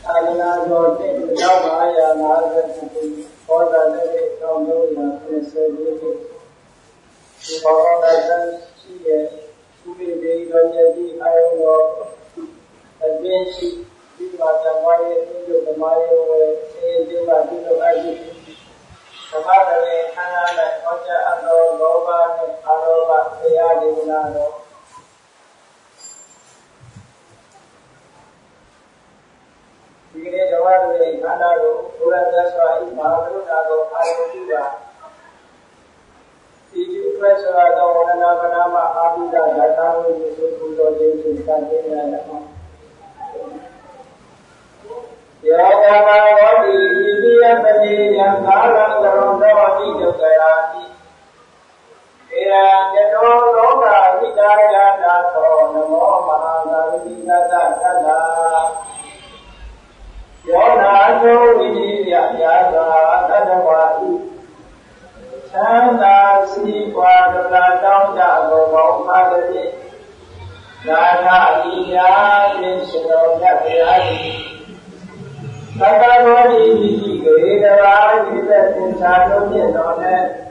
Agana Jordan, Javaya, Naga, or the from Luna, Service. All that she who will be Rajati, I know. Again, she did not Maya into the Mario, saying, Samadhi, Hana, Oja, Ado, Loba, Aroba, Sayadi, the water in Canado, Urandaswa, Maharunago, Ayotuba. If you press the Naganama, Abida, Datamu, Yusufu, James, Cantina. Yadama, India, Padi, and Nara, the Ronda, the Karati. And the Roga, Vidaya, Dato, Namo, Mahana, Vidada, Yona no India Yaga Adawati Chanda Sikwa Down Jago Madadi Nana Iya Nishino Yapi Takawadi Gidava Gita Chano Yenone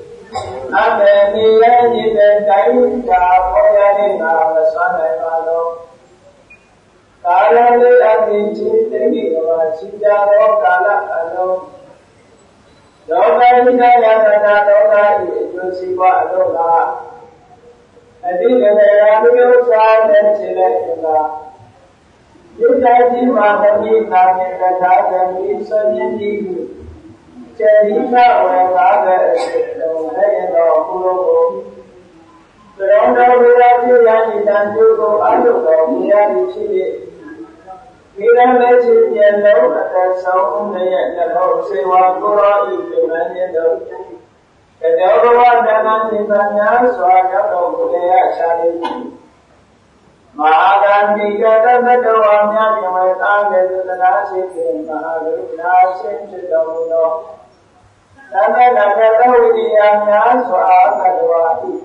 Ameniya Gita Daika Poyadina Vasana Malo Kala le ati chintegi wa chijaro kala alo. Loka ina yata loka ito siwa loka. Adi kaya ayo sa nechile ina. Yudaji mahani kami kata kami sojini. Cherita wa kaga hai no kulo. Beronda berarti yang ditanjung alo kau yang dicili. Kita mesti jalan atas saung daya jalan sewa Quran itu menjadi. Kedua dengan dimana suara budaya syar'i. Mahagan tiga dan keduanya kemerdekaan dan nasib mahaguru nasib sedono. Dan negara ujiannya soal kedua itu.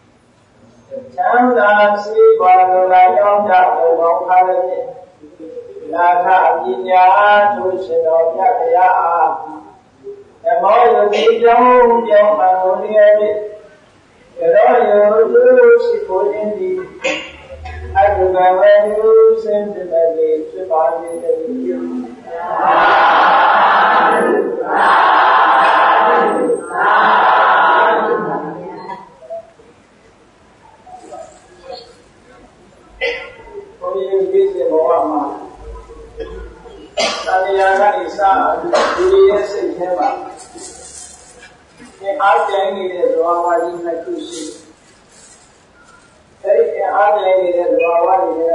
Jangan si baru layang jauh mau kali. Naka Ajinya Tushino Yakaya Emoyo Nijam Jam Manunia Eroyo Shipodindi Aguvavanu Sentinelli Chipani Taniyaga Isa Duriya Sinhema आप जाएंगे दुआवाली में खुशी आप जाएंगे दुआवाली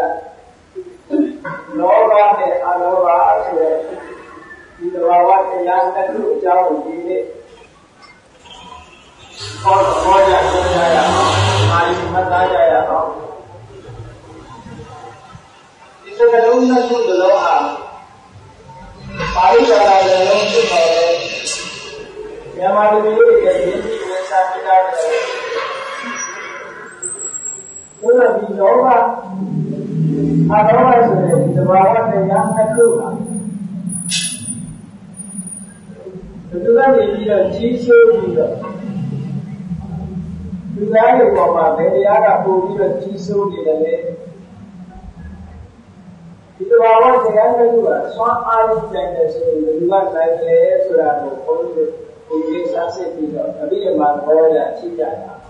नौबा में अनोबा से दुआवा के याद तक जाओगे और हो जाएगा हमारी हिम्मत आ जाएगा इसे करूँ ना तो दुआ पारी वाला लोग से बोले हमारे लिए ये वैसा किताब है वो अभी लोगा अनोवा से दबावा में यहाँ तक होगा तो दूसरा ये चीज़ से भी दूसरा ये बाबा मेरे यार आपको भी चीज़ से भी लगे itu awal dengan kedua soal agenda kedua saya sudah berkonsul ini saya tidak tapi yang mana tidak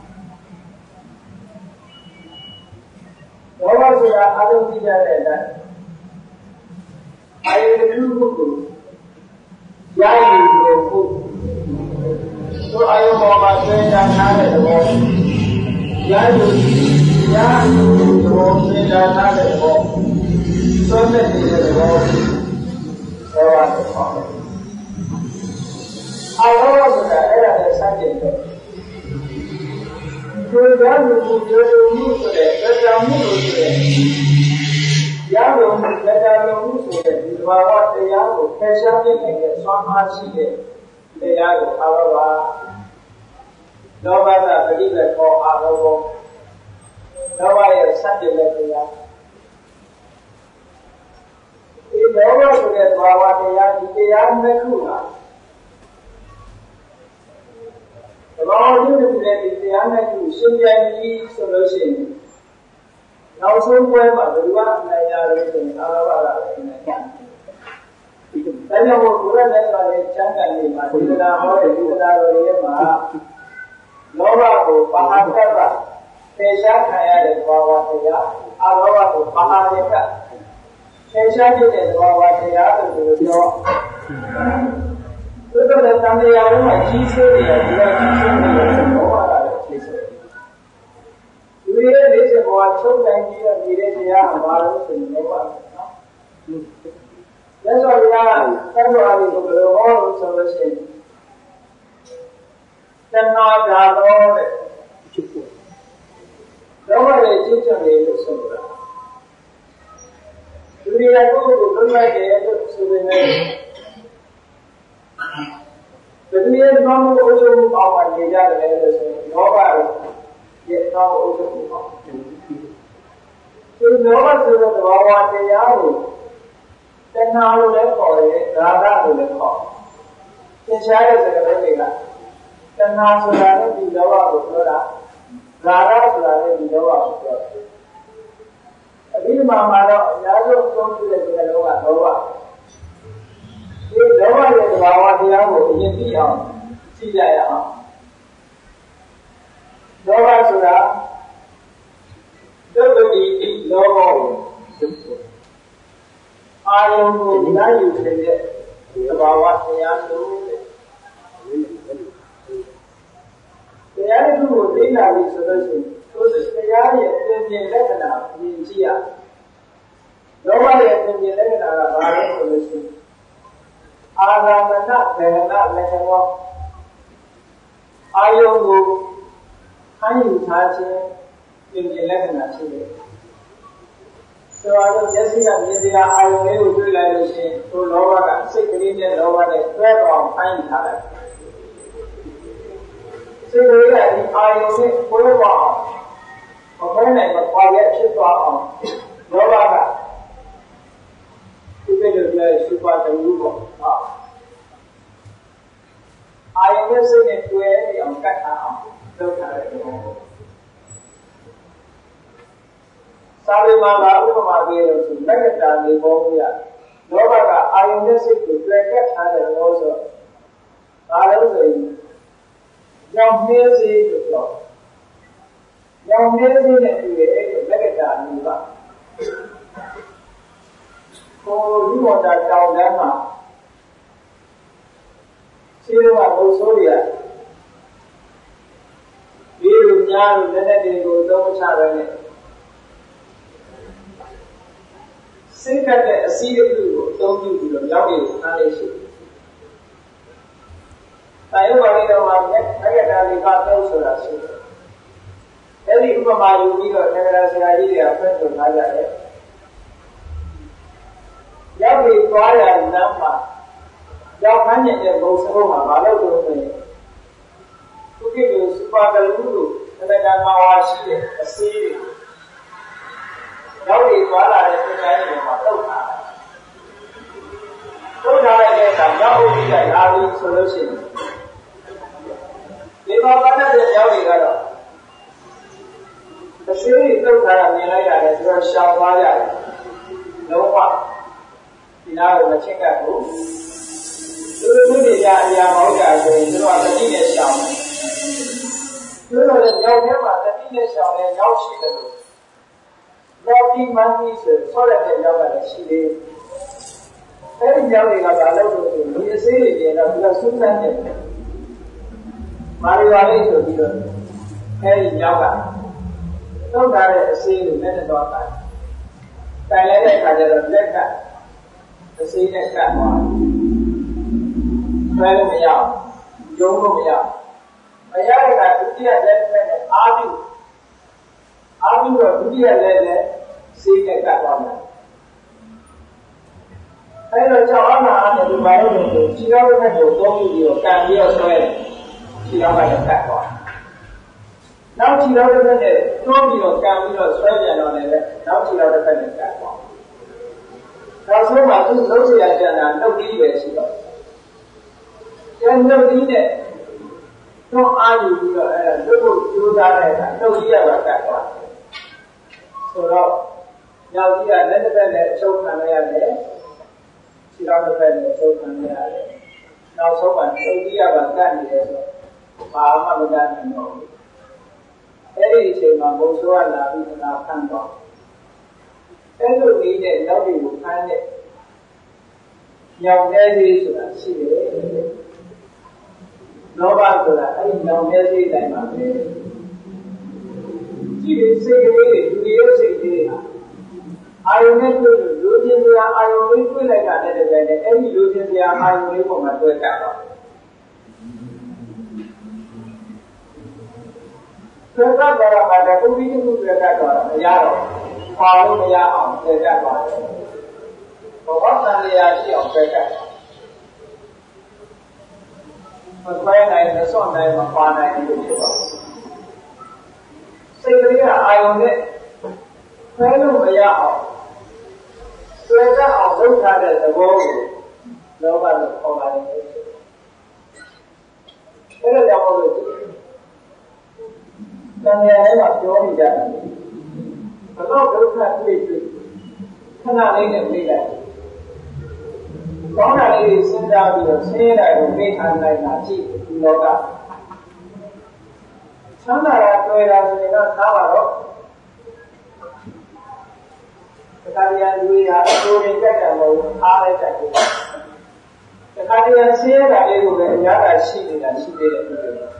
awal sudah ada tidak ada air dulu yang itu so ayo mau baca dan ada yang itu dan ada so many years ago, so I was talking. I was at the subject. You learn to do it, let them move it. Yellow, let them move it. You are what they are, patiently and get some hardship. They are, however, no matter believe it or other. Nobody is subject like they are. If the တဲ့ဘာဝတရားဒီတရားနှစ်ခုဟာသဘာဝကျိုးတဲ့ဒီတရားနှစ်ခုရှင်းပြပြီးဆိုလို့ရှိရင်နောက်ဆုံးပွဲမှာဘယ်လိုအနိုင်ရလဲဆိုရင်အာရဘကလည်းနိုင်တယ်။ဒါကြောင့်ဘုရားနဲ့ဆိုတဲ့ချမ်းသာနေမှာဒီနာဟောတဲ့ဒီနာတော်ရဲ့မှာလောဘကိုပါဟတ္တကထေရှားခံရတဲ့သဘာဝတရားအာရဘကိုပါဟရကထေရှားတဲ့သဘာဝတရားလို့ပြောသို့တော်လည်းတန်တရားလုံးမှာကြီးစိုးနေတယ်ဒီကကြီးစိုးနေတယ်လောဘကလည်းကြီးစိုးတယ်ဒီရဲ့လေးချက်ဘဝချုပ်တိုင်းပြီးတော့နေတဲ့တရားကဘာလို့ဆိုရင်လောဘနော်လက်စော်ရသတ္တဝါတွေကိုဘယ်လိုဟောလို့ဆိုလို့ရှိရင်တဏှာဓာတော်တဲ့လောဘရဲ့ကျင့်ကြံတွေလို့ဆိုတာဒီလိုကိုယ်ကိုလွတ်လပ်တယ်လို့ဆိုပေမဲ့ဒီလိုမှမဟုတ်ဘူးအောက်မှာနေကြတယ်လို့ဆိုရင်လောဘရဲ့တော့အုပ်ချုပ်မှုပေါ့ဒီလောဘဆိုတဲ့သဘာဝတရားကိုတဏှာလို့လည်းခေါ်တယ်ဒါနလို့လည်းခေါ်သင်္ချာရဲ့စကားလုံးတွေကတဏှာဆိုတာနဲ့ဒီလောဘကိုပြောတာဒါနဆိုတာနဲ့ဒီလောဘကိုပြောတယ်အပြီးမှတော့အများဆုံးသုံးတဲ့စကားလုံးကလောဘဒီလောဘရဲ့သဘာဝတရားကိုအရင်သိအောင်သိကြရအောင်လောဘဆိုတာဒုက္ခတိလောဘကိုအာယုံကိုနားယူတဲ့သဘာဝတရားလို့တရားတစ်ခုကိုသိလာပြီဆိုလို့ရှိရင်သူတရားရဲ့အပြင်လက္ခဏာမြင်ကြည့်ရလောဘရဲ့အပြင်လက္ခဏာကဘာလဲဆိုလို့ရှိရင်အာဂမနဗေဒနာလက္ခဏာအာယုံကိုခံယူထားခြင်းပြင်လက္ခဏာရှိတယ်ဆိုတော့မျက်စိကမြင်စရာအာယုံလေးကိုတွေ့လိုက်လို့ရှိရင်သူလောဘကစိတ်ကလေးနဲ့လောဘနဲ့တွဲတော်ခံယူထားတယ်စိတ်ကလေးကဒီအာယုံနဲ့ကိုယ်ပေါ်အောင်မခွဲနိုင်မခွာရဖြစ်သွားအောင်လောဘကဒီလိုလည်းစူပါတလူပေါ့အာယုံနဲ့စိတ်နဲ့တွဲနေအောင်ကတ်ထားအောင်လုပ်ထားတယ်သာဝေမာကဥပမာပေးလို့ဆိုလက္ခဏာလေးပေါ်ရလောဘကအာယုန်နဲ့စိတ်ကိုတွေ့ကပ်ထားတယ်လို့ဆိုဒါလည်းဆိုရင်ရောင်နှင်းစေလို့ပြောရောင်နှင်းစေနဲ့တွေ့တဲ့လက္ခဏာလေးပါကိုလူဝတ္တတောင်တန်းမှာခြေတော်ကဘုဆိုးရဒီလိုများလို့လက်နဲ့တွေကိုသုံးချရတဲ့စိတ်ကတဲ့အစည်းအပြုကိုအသုံးပြုပြီးတော့ရောက်နေထားလေရှိတယ်။ဒါရောပါဠိတော်မှာလည်းအက္ခဏာလေးကတော့ဆိုတာရှိတယ်။အဲဒီဥပမာယူပြီးတော့သံဃာဆရာကြီးတွေကဖွင့်ဆိုထားကြတယ်။ရောက်ပြီးသွားရလမ်းမှာရောက်ခန်းကျင်တဲ့ဘုံစဘုံမှာမလုပ်တော့ဆိုရင်သူကစူပါကလူလို့သံဃာမှာဝါရှိတဲ့အစည်းတွေရောက်ပြီးသွားလာတဲ့ပညာရေးတွေမှာတုတ်ထားတယ်။တုတ်ထားလိုက်တဲ့အခါရောက်ပြီးလာပြီးဆိုလို့ရှိရင်ဒီမှာပတ်သက်တဲ့ရောက်တွေကတော့အရှိန်တုတ်ထားတာမြင်လိုက်ရတယ်သူကရှောင်သွားရတယ်။လုံးဝဒီနာကိုမချက်ကဘူး။သူတို့တွေကအရာမဟုတ်တာဆိုရင်သူတို့ကတတိနဲ့ရှောင်တယ်။သူတို့လည်းရောက်ထဲမှာတတိနဲ့ရှောင်တဲ့ရောက်ရှိတယ်လို့လောကီမန်ကြီးဆိုရတဲ့ရောက်တာရှိသေးတယ်။အဲဒီရောက်တွေကဘာလို့လဲဆိုဒီအစေးတွေကျတော့သူကစူးစမ်းနေတယ်။မာရီဝါလေးဆိုပြီးတော့အဲဒီရောက်ကတုတ်ထားတဲ့အစေးကိုလက်နဲ့တော့တိုင်လိုက်တဲ့အခါကျတော့လက်ကအစေးနဲ့ကတ်သွားတယ်။ဆွဲလို့မရအောင်၊ယုံလို့မရအောင်။မရတဲ့ကဒုတိယလက်နဲ့အားပြုတော့ဒုတိယလက်နဲ့စေးနဲ့ကတ်သွားတယ်။အဲဒါကြောင့်အမှန်အတိုင်းဒီမှာလို့ဆိုခြေတော်ဘက်ကိုသုံးပြီးတော့ကန်ပြီးတော့ဆွဲတယ်။ခြေတော်ဘက်ကကတ်သွားတယ်။နောက်ခြေတော်ဘက်နဲ့တွန်းပြီးတော့ကန်ပြီးတော့ဆွဲပြန်တော့လည်းနောက်ခြေတော်ဘက်နဲ့ကတ်သွားတယ်။နောက်ဆုံးမှသူလုံးစရာကြံတာနှုတ်ပြီးပဲရှိတော့ကျန်နှုတ်ပြီးနဲ့တော့အားယူပြီးတော့အဲ့ဒါလွတ်ဖို့ကြိုးစားတဲ့အခါနှုတ်ကြီးရပါကတ်သွားဆိုတော့ညောင်ကြီးကလက်တစ်ဖက်နဲ့အချုပ်ခံရရတယ်ခြေထောက်တစ်ဖက်နဲ့အချုပ်ခံရရတယ်နောက်ဆုံးမှနှုတ်ကြီးရပါကတ်နေတယ်ဆိုဘာမှမတတ်နိုင်တော့ဘူးအဲ့ဒီအချိန်မှာဘုံဆိုးကလာပြီးနာဖမ်းတော့အဲ့လိုနေတဲ့နောက်တွေကိုဖမ်းတဲ့ညောင်နေသေးဆိုတာရှိတယ်လောဘဆိုတာအဲ့ဒီညောင်နေသေးတိုင်းမှာပဲကြည့်စိတ်ကလေးတွေဒီလိုစိတ်ကလေးဟာအာယုန်နဲ့တွေ့လို့လူချင်းစရာအာယုန်လေးတွေ့လိုက်တာနဲ့တည်းနဲ့အဲ့ဒီလူချင်းစရာအာယုန်လေးပေါ်မှာတွေ့ကြတော့ဆွဲတတ်ကြတာကတခုပြီးတစ်ခုဆွဲတတ်တော့မရတော့ပါလို့မရအောင်ဆွဲတတ်သွားတယ်ဘဝတန်လျာရှိအောင်ဆွဲတတ်မဆွဲနိုင်မစွန့်နိုင်မပါနိုင်ဘူးဖြစ်တော့စိတ်ကလေးကအာယုန်နဲ့ဆွဲလို့မရအောင်ဆွဲတတ်အောင်လုပ်ထားတဲ့သဘောကိုလောဘလို့ခေါ်ပါတယ်အဲ့ဒါကြောင့်မို့လို့တန်မြာထဲမှာပြောနေကြတယ်ဘလို့ဒုက္ခတွေ့တွေ့ခဏလေးနဲ့ပြေးလိုက်ကောင်းတာလေးစဉ်းစားပြီးတော့ဆင်းရဲတာကိုသိခံနိုင်တာကြည့်ဒီလောကချမ်းသာတာတွေ့တာဆိုရင်တော့သားပါတော့တခါတည်းလူရအကျိုးတွေတက်တယ်မဟုတ်ဘူးအားလည်းတက်တယ်တခါတည်းဆင်းရဲတာလေးကိုလည်းအများကြီးရှိနေတာရှိသေးတယ်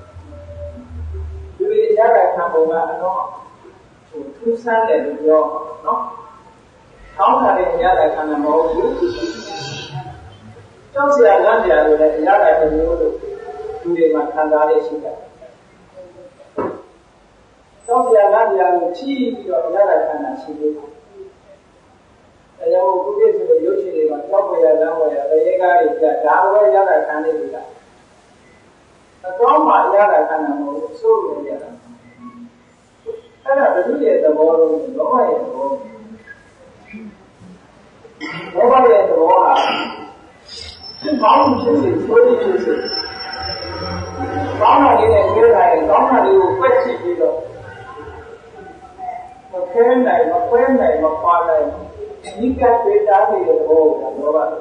လူတွေရတဲ့ခံပုံကအတော့ထူးဆန်းတယ်လို့ပြောနော်။ကောင်းတာတွေရတဲ့ခံမဟုတ်ဘူး။ကြောက်စရာလန့်စရာတွေလည်းရတဲ့မျိုးလို့လူတွေမှာခံစားရရှိတယ်။ကြောက်စရာလန့်စရာကိုဖြည့်ပြီးတော့ရတဲ့ခံတာရှိသေးတယ်။အဲကြောင့်ခုပြည့်စုံတဲ့ရုပ်ရှင်တွေမှာကြောက်ဝရလမ်းဝရရေကားတွေကြဒါပဲရတဲ့ခံနေပြီလား။အကောင်းမှရတဲ့ခံတာမဟုတ်ဘူးဆိုလို့ရတာအဲ့ဒါဘုရားရဲ့သဘောလို့လောဘရဲ့သဘောလောဘရဲ့သဘောဟာကောင်းမှုဖြစ်စေဆိုးမှုဖြစ်စေကောင်းတာလေးနဲ့ပြောတာရင်ကောင်းတာလေးကိုဖွက်ကြည့်ပြီးတော့မခဲနိုင်မခွဲနိုင်မပါနိုင်ဒီကပေတာနေတဲ့သဘောကလောဘလို့ခေါ်တယ်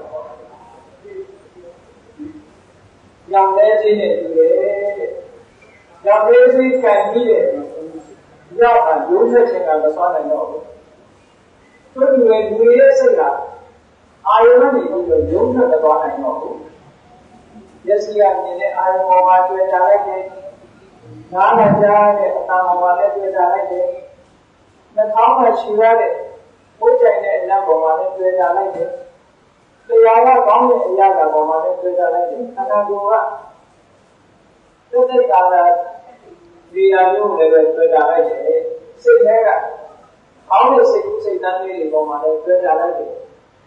။ရောင်နေခြင်းနဲ့တူတယ်တဲ့။ရောင်နေခြင်းကံကြီးတဲ့ရောက်တာရုံးဆက်ခြင်းကမသွားနိုင်တော့ဘူး။သူတို့ရဲ့လူရဲ့စိတ်ကအာယုန်နဲ့ပြီးတော့ရုံးဆက်သွားနိုင်တော့ဘူး။မျက်စိကမြင်တဲ့အာယုန်ပေါ်မှာတွေ့တာလိုက်တယ်။နားနဲ့ကြားတဲ့အတန်ပေါ်မှာလည်းတွေ့တာလိုက်တယ်။နှာခေါင်းမှာရှူရတဲ့ဘုတ်ကြိုင်တဲ့အနံ့ပေါ်မှာလည်းတွေ့တာလိုက်တယ်။တရားကကောင်းတဲ့အရာကပေါ်မှာလည်းတွေ့တာလိုက်တယ်။ခန္ဓာကိုယ်ကသက်သက်သာသာဒီအမျိုးလည်းပဲတွေ့တာလိုက်တယ်စိတ်ထဲကအောင်းတဲ့စိတ်ကူးစိတ်တန်းလေးတွေပေါ်မှာလည်းတွေ့တာလိုက်တယ်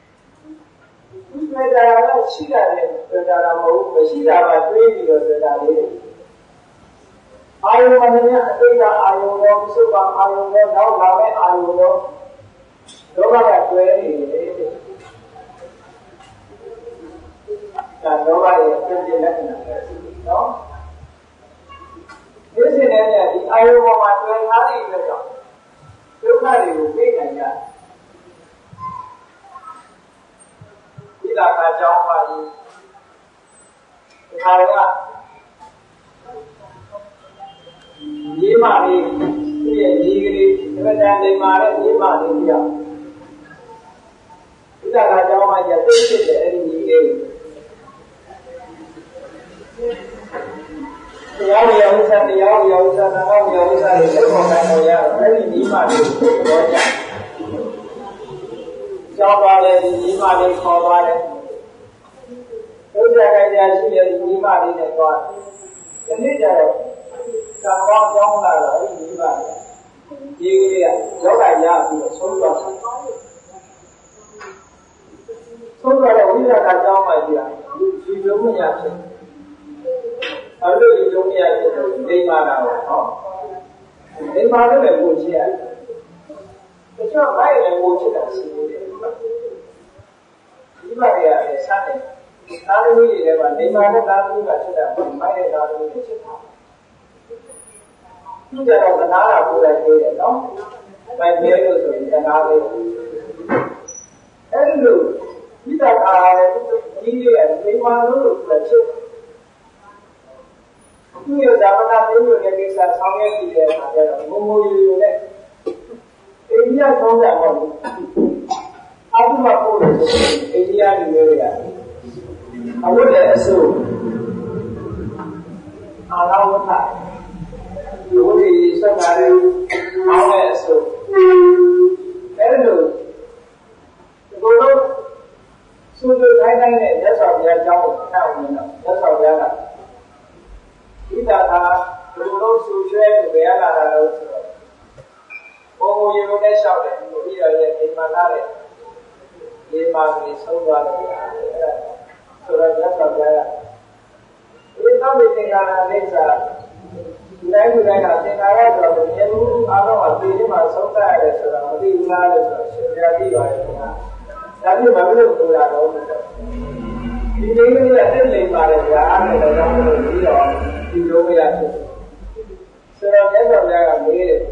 တွေ့တာကရှိရတယ်တွေ့တာမဟုတ်ဘူးမရှိတာကတွေးပြီးတော့တွေ့တာလေအာယုံမနဲ့အတိတ်ကအာယုံရောစုပါအာယုံရောနောက်လာမဲ့အာယုံရောလောဘကတွေ့နေတယ်ဒါလောဘရဲ့ပြည့်လက္ခဏာပဲနော်ဒီစင်းနဲ့ဒီအာယုပေါ်မှာတွေ့ထားတဲ့အတွက်ကြောင့်ဒုက္ခတွေကိုသိနိုင်ကြဒီလာကကြောင်းပါရင်ဒီခါကမြေမလေးသူ့ရဲ့မြေကလေးဒီမှာတန်နေမှာတဲ့မြေမလေးပြဒီလာကကြောင်းမှာကျသိဖြစ်တဲ့အဲ့ဒီမြေလေးတရားဝေယဝိသတရားဝေယဝိသနာဝေယဝိသတွေလက်ပေါ်တိုင်းပေါ်ရတော့အဲ့ဒီညီမလေးကိုပြောကြကြောင်းပါလေဒီညီမလေးခေါ်သွားတယ်ဒုက္ခကြရာရှိတဲ့ဒီညီမလေးနဲ့သွားတယ်ဒီနေ့ကျတော့သံဃာကြောင်းလာတော့အဲ့ဒီညီမလေးဒီကလေးကယောဂရပြီးတော့ဆုံးသွားတယ်ဆုံးသွားတော့ဝိသကကြောင်းမှကြည့်ရဒီလိုမရဖြစ်အဲ့လိုဒီလိုမရဖြစ်တော့ဒိမာတာပေါ့နော်ဒိမာလည်းကိုချစ်ရတယ်တချို့ဘိုက်လည်းကိုချစ်တာရှိတယ်ချမ်းတယ်သာသမီတွေမှာနေမာနဲ့သာသမီကဖြစ်တာမိုက်တဲ့သာသမီတွေဖြစ်တာဒီကြတော့ကနာတာကိုလည်းသိတယ်နော်မိုက်မဲလို့ဆိုရင်ကနာလေးအဲ့လိုဒီတာအားလည်းဒီလေးကနေမာလို့ဖြစ်သူရဲ့ဇာမနာမျိုးတွေကိစ္စဆောင်ရွက်ကြည့်တဲ့အခါကျတော့ငုံငုံယူယူနဲ့အိန္ဒိယသုံးတာပေါ့အာဟုမပို့လို့ဆိုရင်အိန္ဒိယလူမျိုးတွေကအဝတ်နဲ့အစိုးအာရဝတ်တာဒီဝိရိယစကားတွေအောင်းတဲ့အစိုးအဲ့လိုဒီလိုစူးစူးတိုင်းတိုင်းနဲ့လက်ဆောင်ပြအကြောင်းကိုထောက်နေတော့လက်ဆောင်ပြကဒီတာဟာဘယ်လိုဆိုရွှဲဘယ်ရလာတာလို့ဆိုတော့ဘုံဘုံရေဘုံနဲ့လျှောက်တယ်ပြီးတော့ရဲ့အိမ်မှာလာတဲ့ဒီပါကလေးဆုံးသွားတယ်အဲ့ဒါဆိုတော့လက်ဆောင်ပြကဒီတော့ဒီသင်္ကာရအိဋ္ဌာဒီတိုင်းဒီတိုင်းကသင်္ကာရဆိုတော့မြေမှုအားလုံးအသေးလေးမှာဆုံးသက်ရတယ်ဆိုတော့မသိဘူးလားလို့ဆိုတော့ရှင်ပြသိပါတယ်ခင်ဗျာဒါပြီးဘာလို့ပြောတာတော့ဒီလိုမျိုးနဲ့တက်နေပါတယ်ဗျာအဲ့ဒါကြောင့်မို့ပြီးတော့ဒီလိုမရဖြစ်ဆိုတော့မြတ်စွာဘုရားကမေးတယ်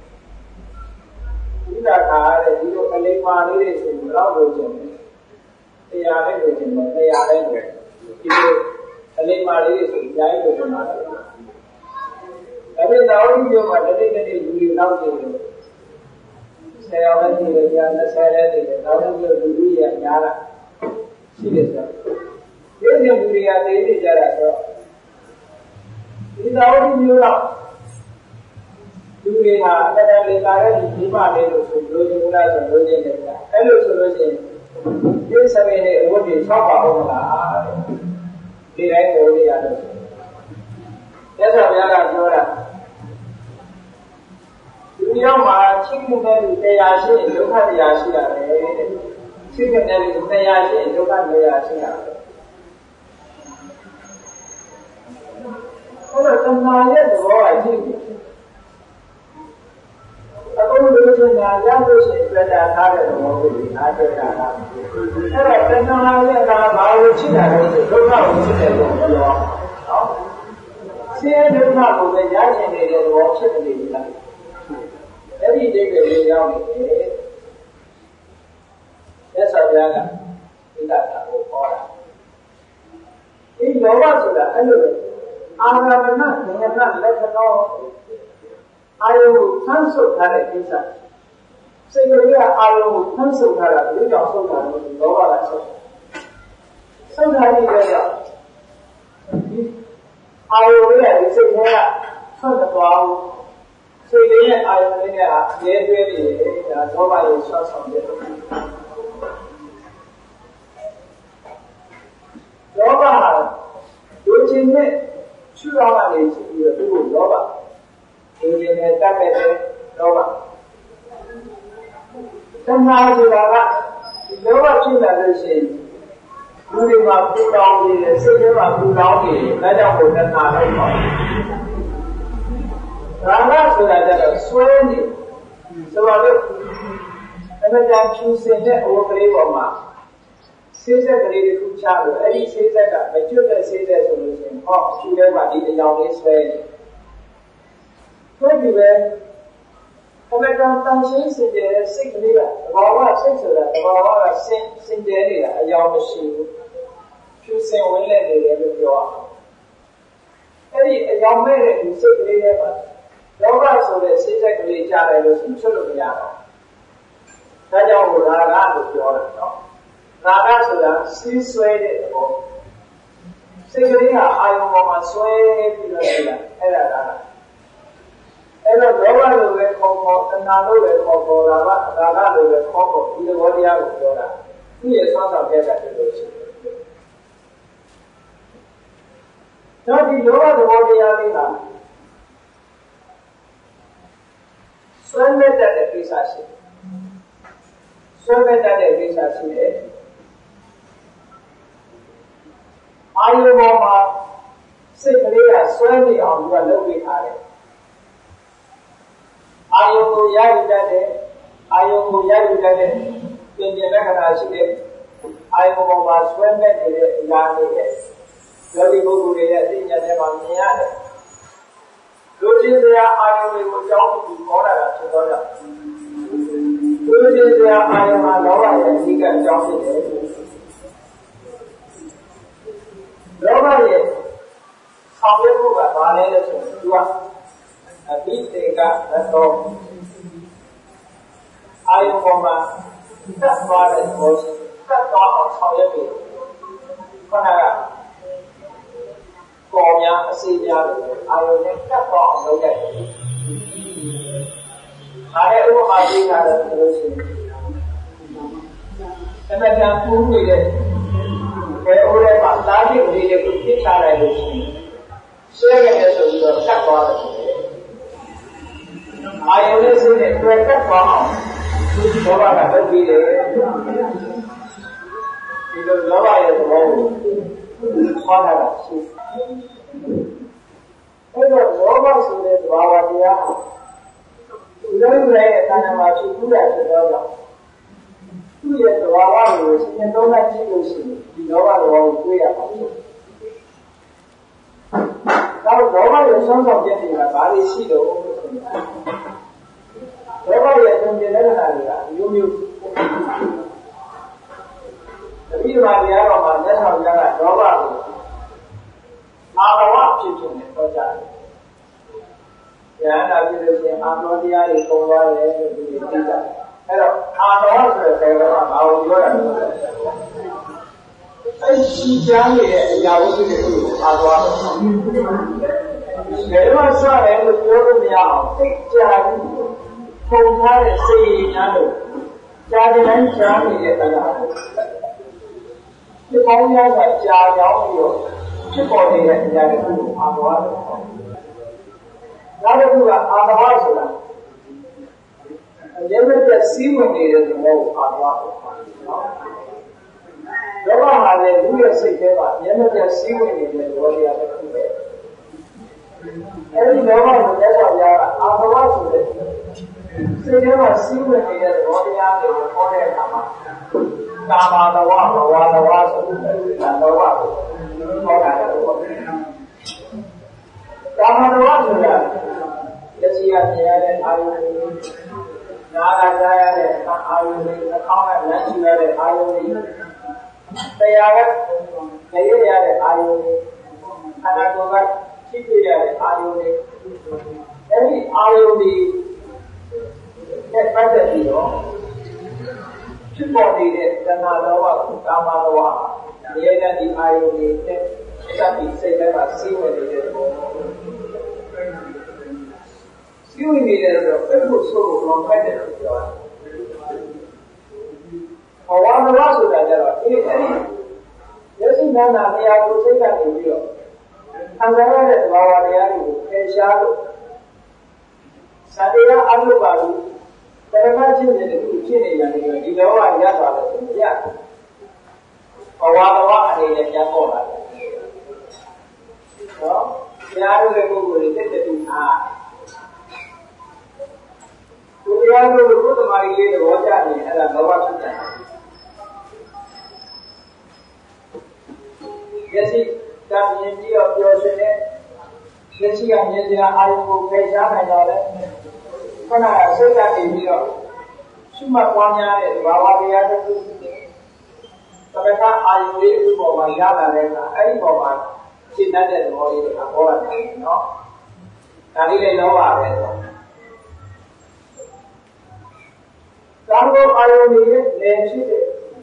ဒီကခါတဲ့ဒီလိုအလေးမာလေးတွေဆိုရင်တော့လို့ခြင်းတရားလေးလို့ခြင်းတော့တရားလေးလို့ဒီလိုအလေးမာလေးတွေဆိုရင်ကြားရလို့ခြင်းပါတယ်ဒါပေမဲ့နောက်ဒီမျိုးမှာတတိလူတွေနောက်ကျနေတယ်ဆယ်ယောက်နဲ့ဒီလိုကြား20နဲ့ဒီလိုနောက်ဒီလူကြီးရများတာရှိတယ်ဆိုတော့ဒီလူတွေကသိနေကြတာဆိုတော့ဒီတော်ဒီမျိုးတော့လူတွေဟာအတန်လေးလာတဲ့ဒီမလေးလို့ဆိုလို့ချင်လားဆိုလို့ချင်တယ်ဗျာအဲ့လိုဆိုလို့ရှိရင်ဒီစပင်းနဲ့အဝတ်တွေဆောက်ပါဦးမလားဒီတိုင်းကိုနေရလို့သက်သာများကပြောတာဒီရောက်မှာချိခင်တဲ့လူတရားရှိရင်ဒုက္ခတရားရှိတာပဲချိခင်တဲ့လူတရားရှိရင်ဒုက္ခတရားရှိတာပဲအဲ့တော့တဏှာရဲ့သဘောကရှိတယ်အခုလိုချင်တာရလို့ရှိရင်ပြတာထားတဲ့သဘောကိုအားထုတ်တာလားအဲ့တော့တဏှာရဲ့ကဘာလို့ရှိတာလဲဆိုဒုက္ခကိုရှိတယ်လို့ပြောနော်ဆင်းရဲဒုက္ခကိုပဲရရှိနေတဲ့သဘောဖြစ်နေပြီလားအဲ့ဒီတိတ်တွေရောက်နေတယ်သက်သာပြားကဒီကတာကိုဟောတာဒီလောဘဆိုတာအဲ့လိုအာရမဏဉာဏ်လက္ခဏာအာယုကိုဆန်းဆုပ်ထားတဲ့ကိစ္စစိတ်ကလေးကအာယုကိုဆန်းဆုပ်ထားတာဒီကြောင့်ဆုပ်တာလို့လောဘကဆုပ်ထားပြီးတော့ဒီအာယုရဲ့ဒီစိတ်ထဲကဆွတ်သွားဘူးစိတ်လေးနဲ့အာယုလေးနဲ့ရဲသွေးနေတယ်ဒါလောဘရဲ့ဆွတ်ဆောင်တဲ့လောဘဟာလူချင်းနဲ့ရှုတော်ကနေရှိပြီးတော့သူ့ကိုလောဘလူချင်းနဲ့တတ်တဲ့လောဘတဏှာဆိုတာကဒီလောဘဖြစ်လာလို့ရှိရင်လူတွေမှာပူတောင်းနေတယ်စိတ်ထဲမှာပူတောင်းနေတယ်ဒါကြောင့်ကိုတဏှာလို့ခေါ်တယ်ရာဂဆိုတာကြတော့ဆွဲနေဆိုတော့အမှန်တန်ဖြူစင်တဲ့အဝတ်ကလေးပေါ်မှာဆေးဆက်ကလေးတစ်ခုချလို့အဲ့ဒီဆေးဆက်ကမကျွတ်တဲ့ဆေးဆက်ဆိုလို့ရှိရင်ဟောဖြူထဲမှာဒီအကြောင်းလေးဆွဲနေဆိုဒီပဲအမှန်တန်တန်ရှင်းစင်တဲ့စိတ်ကလေးကသဘာဝစိတ်ဆိုတာသဘာဝကစင်ကြဲနေတာအကြောင်းမရှိဘူးဖြူစင်ဝင်လက်နေတယ်လို့ပြောအောင်အဲ့ဒီအကြောင်းမဲ့တဲ့ဒီစိတ်ကလေးထဲမှာလောဘဆိုတဲ့စိတ်ဆက်ကလေးကြားတယ်လို့ဆိုချွတ်လို့မရတော့ဒါကြောင့်ဟိုရာဂလို့ပြောတယ်နော်ရာဂဆိုတာစီးဆွဲတဲ့သဘောစိတ်ကလေးကအာယုံပေါ်မှာဆွဲပြီးတော့နေတာအဲ့ဒါကအဲ့တော့လောဘလိုပဲခေါ်ခေါ်တဏှာလိုပဲခေါ်ခေါ်ရာဂလိုပဲခေါ်ခေါ်ဒီသဘောတရားကိုပြောတာသူ့ရဲ့ဆွမ်းဆောင်ပြတ်တာဖြစ်လို့ရှိတယ်တော့ဒီလောဘသဘောတရားလေးကဆွဲမဲ့တဲ့ကိစ္စရှိတယ်ဆွဲမဲ့တဲ့ကိစ္စရှိတယ်အာယုဘောမှာစိတ်ကလေးကဆွဲနေအောင်သူကလုပ်ပေးထားတယ်အာယုကိုရယူတတ်တယ်အာယုကိုရယူတတ်တဲ့ပြင်ပြလက္ခဏာရှိတယ် ai cũng mà xuân bên thì là gì đấy rồi đi vô thì thì nhà này bằng nhà đấy đối với ra ai cũng có cháu thì có là chuyện đó là đối với ra ai mà đó là chỉ cần cháu thì đấy đó là gì sau đó cũng là ba này là chuyện đúng biết thế cả là tốt ai cũng mà tất cả là tốt tất cả họ sau đó thì con là còn nhà xây nhà ai cũng tất cả họ sau đó ai cũng mà đi ra được rồi em đã làm cũng như vậy cái ô đây mà ta đi cũng đi được cũng biết sao này được xe cái này rồi được tất cả rồi ai cũng sẽ để quên tất cả họ đó là cái gì đấy thì được đó là được rồi con là sự thế rồi đó là sự để vào đi à udah tanya macam tu dah sudah. Tu ya doa tu, sini doa ni tu sini. Doa tu ya macam. Kalau doa yang sama jadi lah, bari si doa. Doa yang jadi lah lah, you. Tapi dia orang mana tahu jangan doa tu. Awak cuci ni kerja. Yang ada di dalam amal dia itu orang yang tidak. Kalau amal sesuatu amal juga. Siapa ni yang itu amal. Kalau saya itu orang yang jadi kontra sehingga jadi nanti jadi ada. Jika orang yang jadi orang jika dia jadi amal. Lalu juga awal sudah. Dia berjasi menjadi mau awal. Dalam hal itu dia sejalan. Dia berjasi menjadi wali ada juga. Jadi dalam menjadi awal sudah. Sejalan sih menjadi wali ada oleh nama. Nama dawa sudah. Dawa. Orang ada. Nama dawa sudah. Jadi ada ayat, nada ada ayat, kalau nanti ada ayat, saya ada ayat, anak juga kita ada ayat. Jadi ayat ini pada dia, cuma dia dengan doa, nama doa, dia jadi ayat ini, tapi saya masih ada. Siapa ni dia tu? Aku suruh orang kaya tu. Awak sudah jalan. Ini, jadi mana dia aku sekarang ni dia. Antara ada bawa dia ni, kesal. Saya alu baru. Terima jadi uji ni yang dia. Di bawah dia ada dia. Awak ada yang jago lah. So, dia ada lepas itu jadi Kuliah dulu temari dia wajah ni ada bawa saja. Jadi kami ni biasa ni, jadi kami ni ayat kerja ni ada. Karena saya ni dia, cuma punya ni bawa dia tu. Tapi kan ayat itu bawa dia ada, ayat bawa cinta dia bawa dia apa ni, no? Kali ni bawa dia. Kalau ayat ini lensi deh,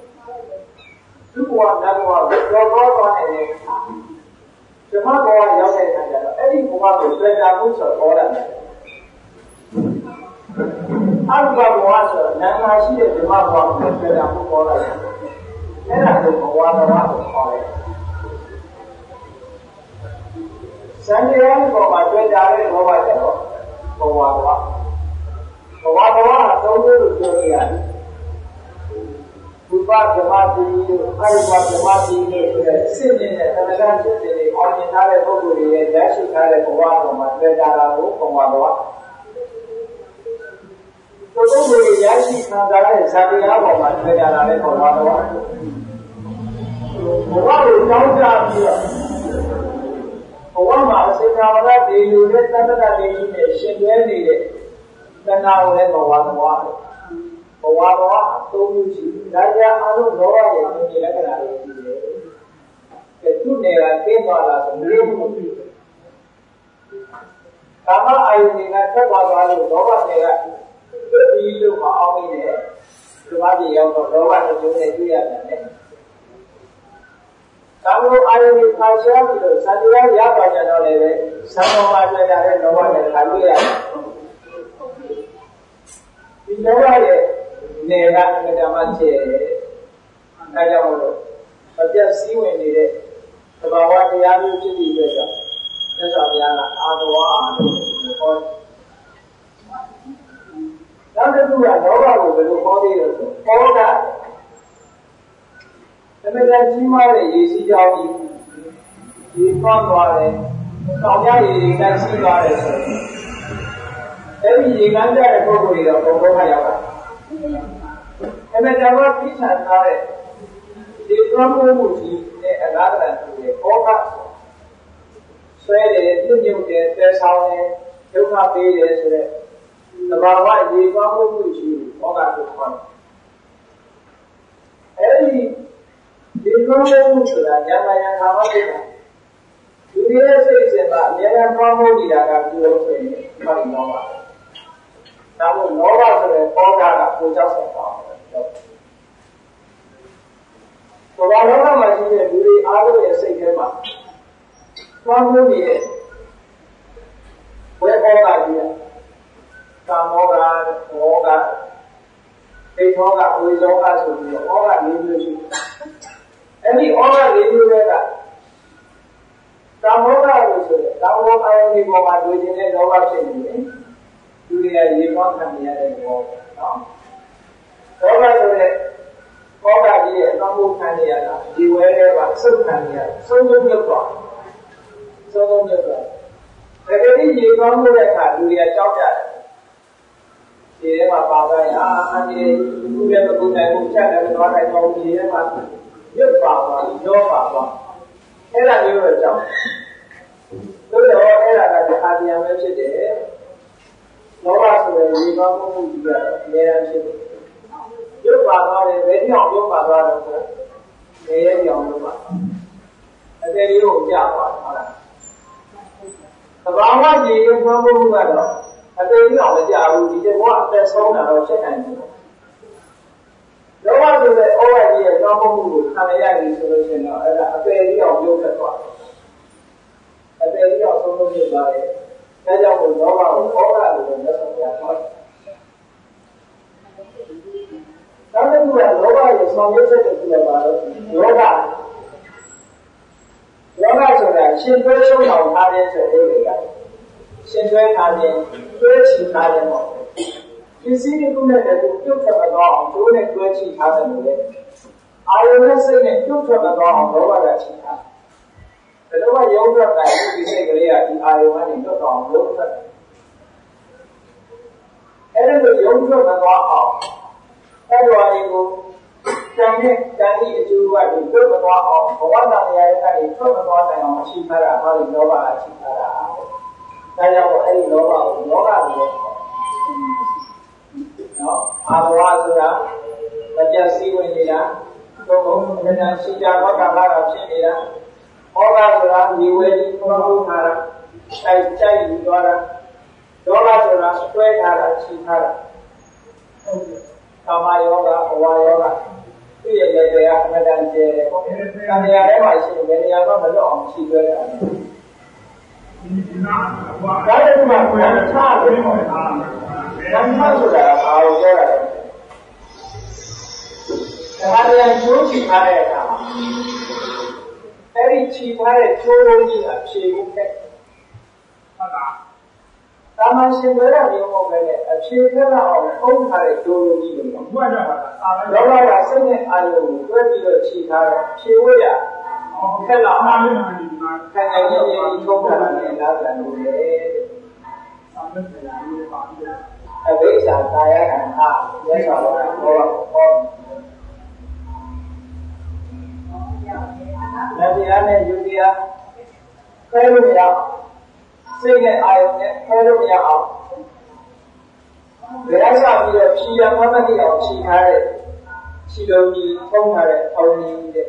semua dagwa, dagwa ini, semua bawa yang saya ada. Ini bawa bersedia pun sekolah. Alba bawa se, nama sih semua bawa bersedia pun sekolah. Ini ada bawa sekolah. Saya bawa bersedia bawa jauh, bawa. Bawa tahu dunia. Bukan jemaati ini sini tenaga sini orang yang ada tu dia jadi ada bawa bawa berjalan bawa. ကိုယ်ရရှိခံစားရတဲ့ဇာတိအားပေါ်မှာတွေ့ရတာလည်းပေါ်လာတော့ဘဝကိုကြောင်းကြပြီးတော့ဘဝမှာအစဉ်ကာလဒီလူနဲ့တဏ္ဍာဒေကြီးနဲ့ရှင်တွဲနေတဲ့တဏှာကိုလည်းဘဝတော်ဘဝတော်အသုံးပြုကြည့်ဒါကြအလုံးလောဘရဲ့ဉာဏ်လက္ခဏာတွေကြည့်တယ်။သူ့နယ်ကသိသွားတာဆိုမျိုးမဖြစ်ဘူး။ကာမအာယုန်ကဆက်သွားလို့လောဘတွေကဒီလိုမအောင်နေတယ်ဒီမှာဒီရောက်တော့လောဘတစ်ကျိုးနဲ့တွေ့ရတယ်။ကာမအာယုန်ကိုဖန်ဆင်းပြီးတော့ဇာတိရရပါကြတော့လည်းပဲသံဃာမှာတွေ့ရတဲ့လောဘနဲ့ခါတွေ့ရတယ်။ဒီလောဘရဲ့နယ်ကအမြဲတမ်းကျဲတယ်။အဲဒါကြောင့်လို့အပြတ်စည်းဝင်နေတဲ့သဘာဝတရားမျိုးဖြစ်ပြီးအတွက်ကြောင့်မြတ်စွာဘုရားကအာသဝါလို့ဟောနောက်တစ်ခုကလောဘကိုဘယ်လိုဟောသေးလဲဆိုဟောတာသမဏကြီးမားတဲ့ရေစီးကြောင်းကြီးဒီပေါက်သွားတယ်။တောင်ရရေတွေကစီးသွားတယ်ဆိုတော့အဲဒီရေကမ်းကြတဲ့ပုဂ္ဂိုလ်တွေတော့ဘုံဘုံကရောက်တာ။သမဏတော်ကပြစ်ချထားတဲ့ဒီသွမ်းမှုကြီးနဲ့အလားတန်တူတဲ့ဘောကဆွဲတယ်ပြည့်ညုတ်တယ်တဲဆောင်တယ်ဒုက္ခပေးတယ်ဆိုတဲ့သဘာဝရေသွမ်းမှုကြီးဘောကကိုခေါ်တယ်။အဲဒီဒီသွမ်းမှုဆိုတာဉာဏ်မှန်ခါမှဖြစ်တာလူရဲ့စိတ်စဉ်ကအများအားသွမ်းမှုနေတာကပြုလို့ဆိုရင်ဘာလို့လောဘလဲ။ဒါမို့လောဘဆိုတဲ့ဘောကကိုကြောက်ဆက်ပါဘာလောကမှာရှိတဲ့လူတွေအားလုံးရဲ့စိတ်ထဲမှာသွမ်းမှုနေတဲ့ဝေဘောကကြီးကာမောကဘောကဒိဋ္ဌောကဝိဇောကဆိုပြီးတော့ဩဃ၄မျိုးရှိတယ်။အဲဒီဩဃ၄မျိုးတွေကကာမောကလို့ဆိုတဲ့ကာမောအာယုန်ဒီပေါ်မှာတွေ့နေတဲ့လောဘဖြစ်နေတယ်။လူတွေကရေပွားခံရတဲ့ဘောနော်။ဒေါသဆိုတဲ့ဘောကကြီးရဲ့အကောင်းမှုခံရတာဒီဝဲထဲမှာစုပ်ခံရဆုံးဆုံးမြတ်သွားဆုံးဆုံးမြတ်သွားတကယ်ကြီးရေကောင်းမှုတဲ့အခါလူတွေကကြောက်ကြတယ်ဒီထဲမှာပါသွားရင်အန်ဒီလူတွေမကူနိုင်ဘူးချက်တယ်သွားတိုင်းတော့ဒီထဲမှာမြတ်ပါသွားရောပါသွားအဲ့ဒါမျိုးတော့ကြောက်တို့တော့အဲ့ဒါကအာဒီယံပဲဖြစ်တယ်လောဘဆိုတဲ့ရေကောင်းမှုကြီးကအများကြီးဖြစ်တယ်ရုပ်ပါသွားတယ်ဘယ်ကြောင့်ရုပ်ပါသွားတော့ဆိုနေရကြောင်လို့ပါအတည်းကိုကြာသွားဟုတ်လားသဘာဝကြည်ရင်သွမ်းမှုကတော့အတည်းကြောင်မကြာဘူးဒီဘောအသက်ဆုံးတာတော့ဖြစ်နိုင်တယ်လောဘဆိုတဲ့ဩဝါကြီးရဲ့သွမ်းမှုကိုခံရရတယ်ဆိုလို့ရှိရင်တော့အဲ့ဒါအတည်းကြောင်ရုပ်သက်သွားတယ်အတည်းကြောင်ဆုံးလို့ဖြစ်သွားတယ်ဒါကြောင့်လောဘကိုဩဃလို့လည်းဆက်ပြထားတယ်နောက်တစ်ခုကလောဘရဲ့ဆောင်ရွက်ချက်တစ်ခုလည်းပါတော့ယောဂဆိုတာရှင်တွဲရှုံးအောင်ထားတဲ့ဆိုတဲ့တွေကရှင်တွဲထားခြင်းတွဲချီထားခြင်းပေါ့ဒီစည်းကုနဲ့တူပြုတ်ထွက်တော့အောင်တို့နဲ့တွဲချီထားတယ်လို့လေအာယုနဲ့စိတ်နဲ့ပြုတ်ထွက်တော့အောင်လောဘကချီထားတယ်ဒါတော့ရုံးထွက်တိုင်းဒီစိတ်ကလေးကဒီအာယုကနေလွတ်တော့အောင်လုပ်ထွက်တယ်အဲ့ဒါကိုရုံးထွက်တော့အောင်အဲ့ဒီအရင်ကိုတန်တဲ့တန်ဒီအကျိုးကဒီပြုတ်သွားအောင်ဘဝတရားရဲ့ကနေထွက်မသွားနိုင်အောင်ရှိထားတာဘာလို့လောဘကရှိထားတာဒါကြောင့်အဲ့ဒီလောဘကိုလောဘလို့နော်အာဘဝဆိုတာမပြတ်စည်းဝင်နေတာသုံးလုံးဉာဏ်ရှိကြတော့ကာလကဖြစ်နေတာဟောတာဆိုတာဒီဝဲကြီးခေါ်ထုတ်ထားတာကြိုက်ယူသွားတာဒေါသဆိုတာဆွဲထားတာရှိထားတာကာမယောဂဘဝယောဂသူ့ရဲ့လက်တရားအမှန်တန်ကျဲတယ်ပေါ့။နေရာထဲမှာရှိရင်နေရာမှာမလွတ်အောင်ရှိသွဲတာ။ဒါလည်းဒီမှာဘယ်ချားလို့ခေါ်တာ။ဒါမှဆိုတာဘာလို့ပြောတာလဲ။ဒါလည်းကျိုးချီထားတဲ့အခါအဲ့ဒီချီထားတဲ့ကျိုးလုံးကြီးကဖြေဖို့ခက်။ဟုတ်လား။တာမန်ရှင်တွေရမျိုးမဟုတ်ပဲနဲ့အဖြေထက်တော့ပုံထားတဲ့ကျိုးလုံးကြီးတွေပေါ့။ဘုရားကလောဘကစိတ်နဲ့အာယုံကိုတွဲပြီးတော့ချီထားတော့ဖြေဖို့ရခက်တော့အားလုံးခံနိုင်ရင်ထုံးထားတာနဲ့လားပြန်လို့လေ။ဆောင်းတဲ့နေရာလေးပါပြီးအဘိဓါကာယကံဟာလက်ဆောင်ကဟောလက်တရားနဲ့ယူတရားခဲလို့မရအောင်စိတ်နဲ့အာယုံနဲ့ခဲလို့မရအောင်ဘယ်အစားပြီးတော့ဖြီးရမမတိအောင်ဖြီးထားတဲ့ခြေလုံးကြီးထုံးထားတဲ့အောင်းကြီးတဲ့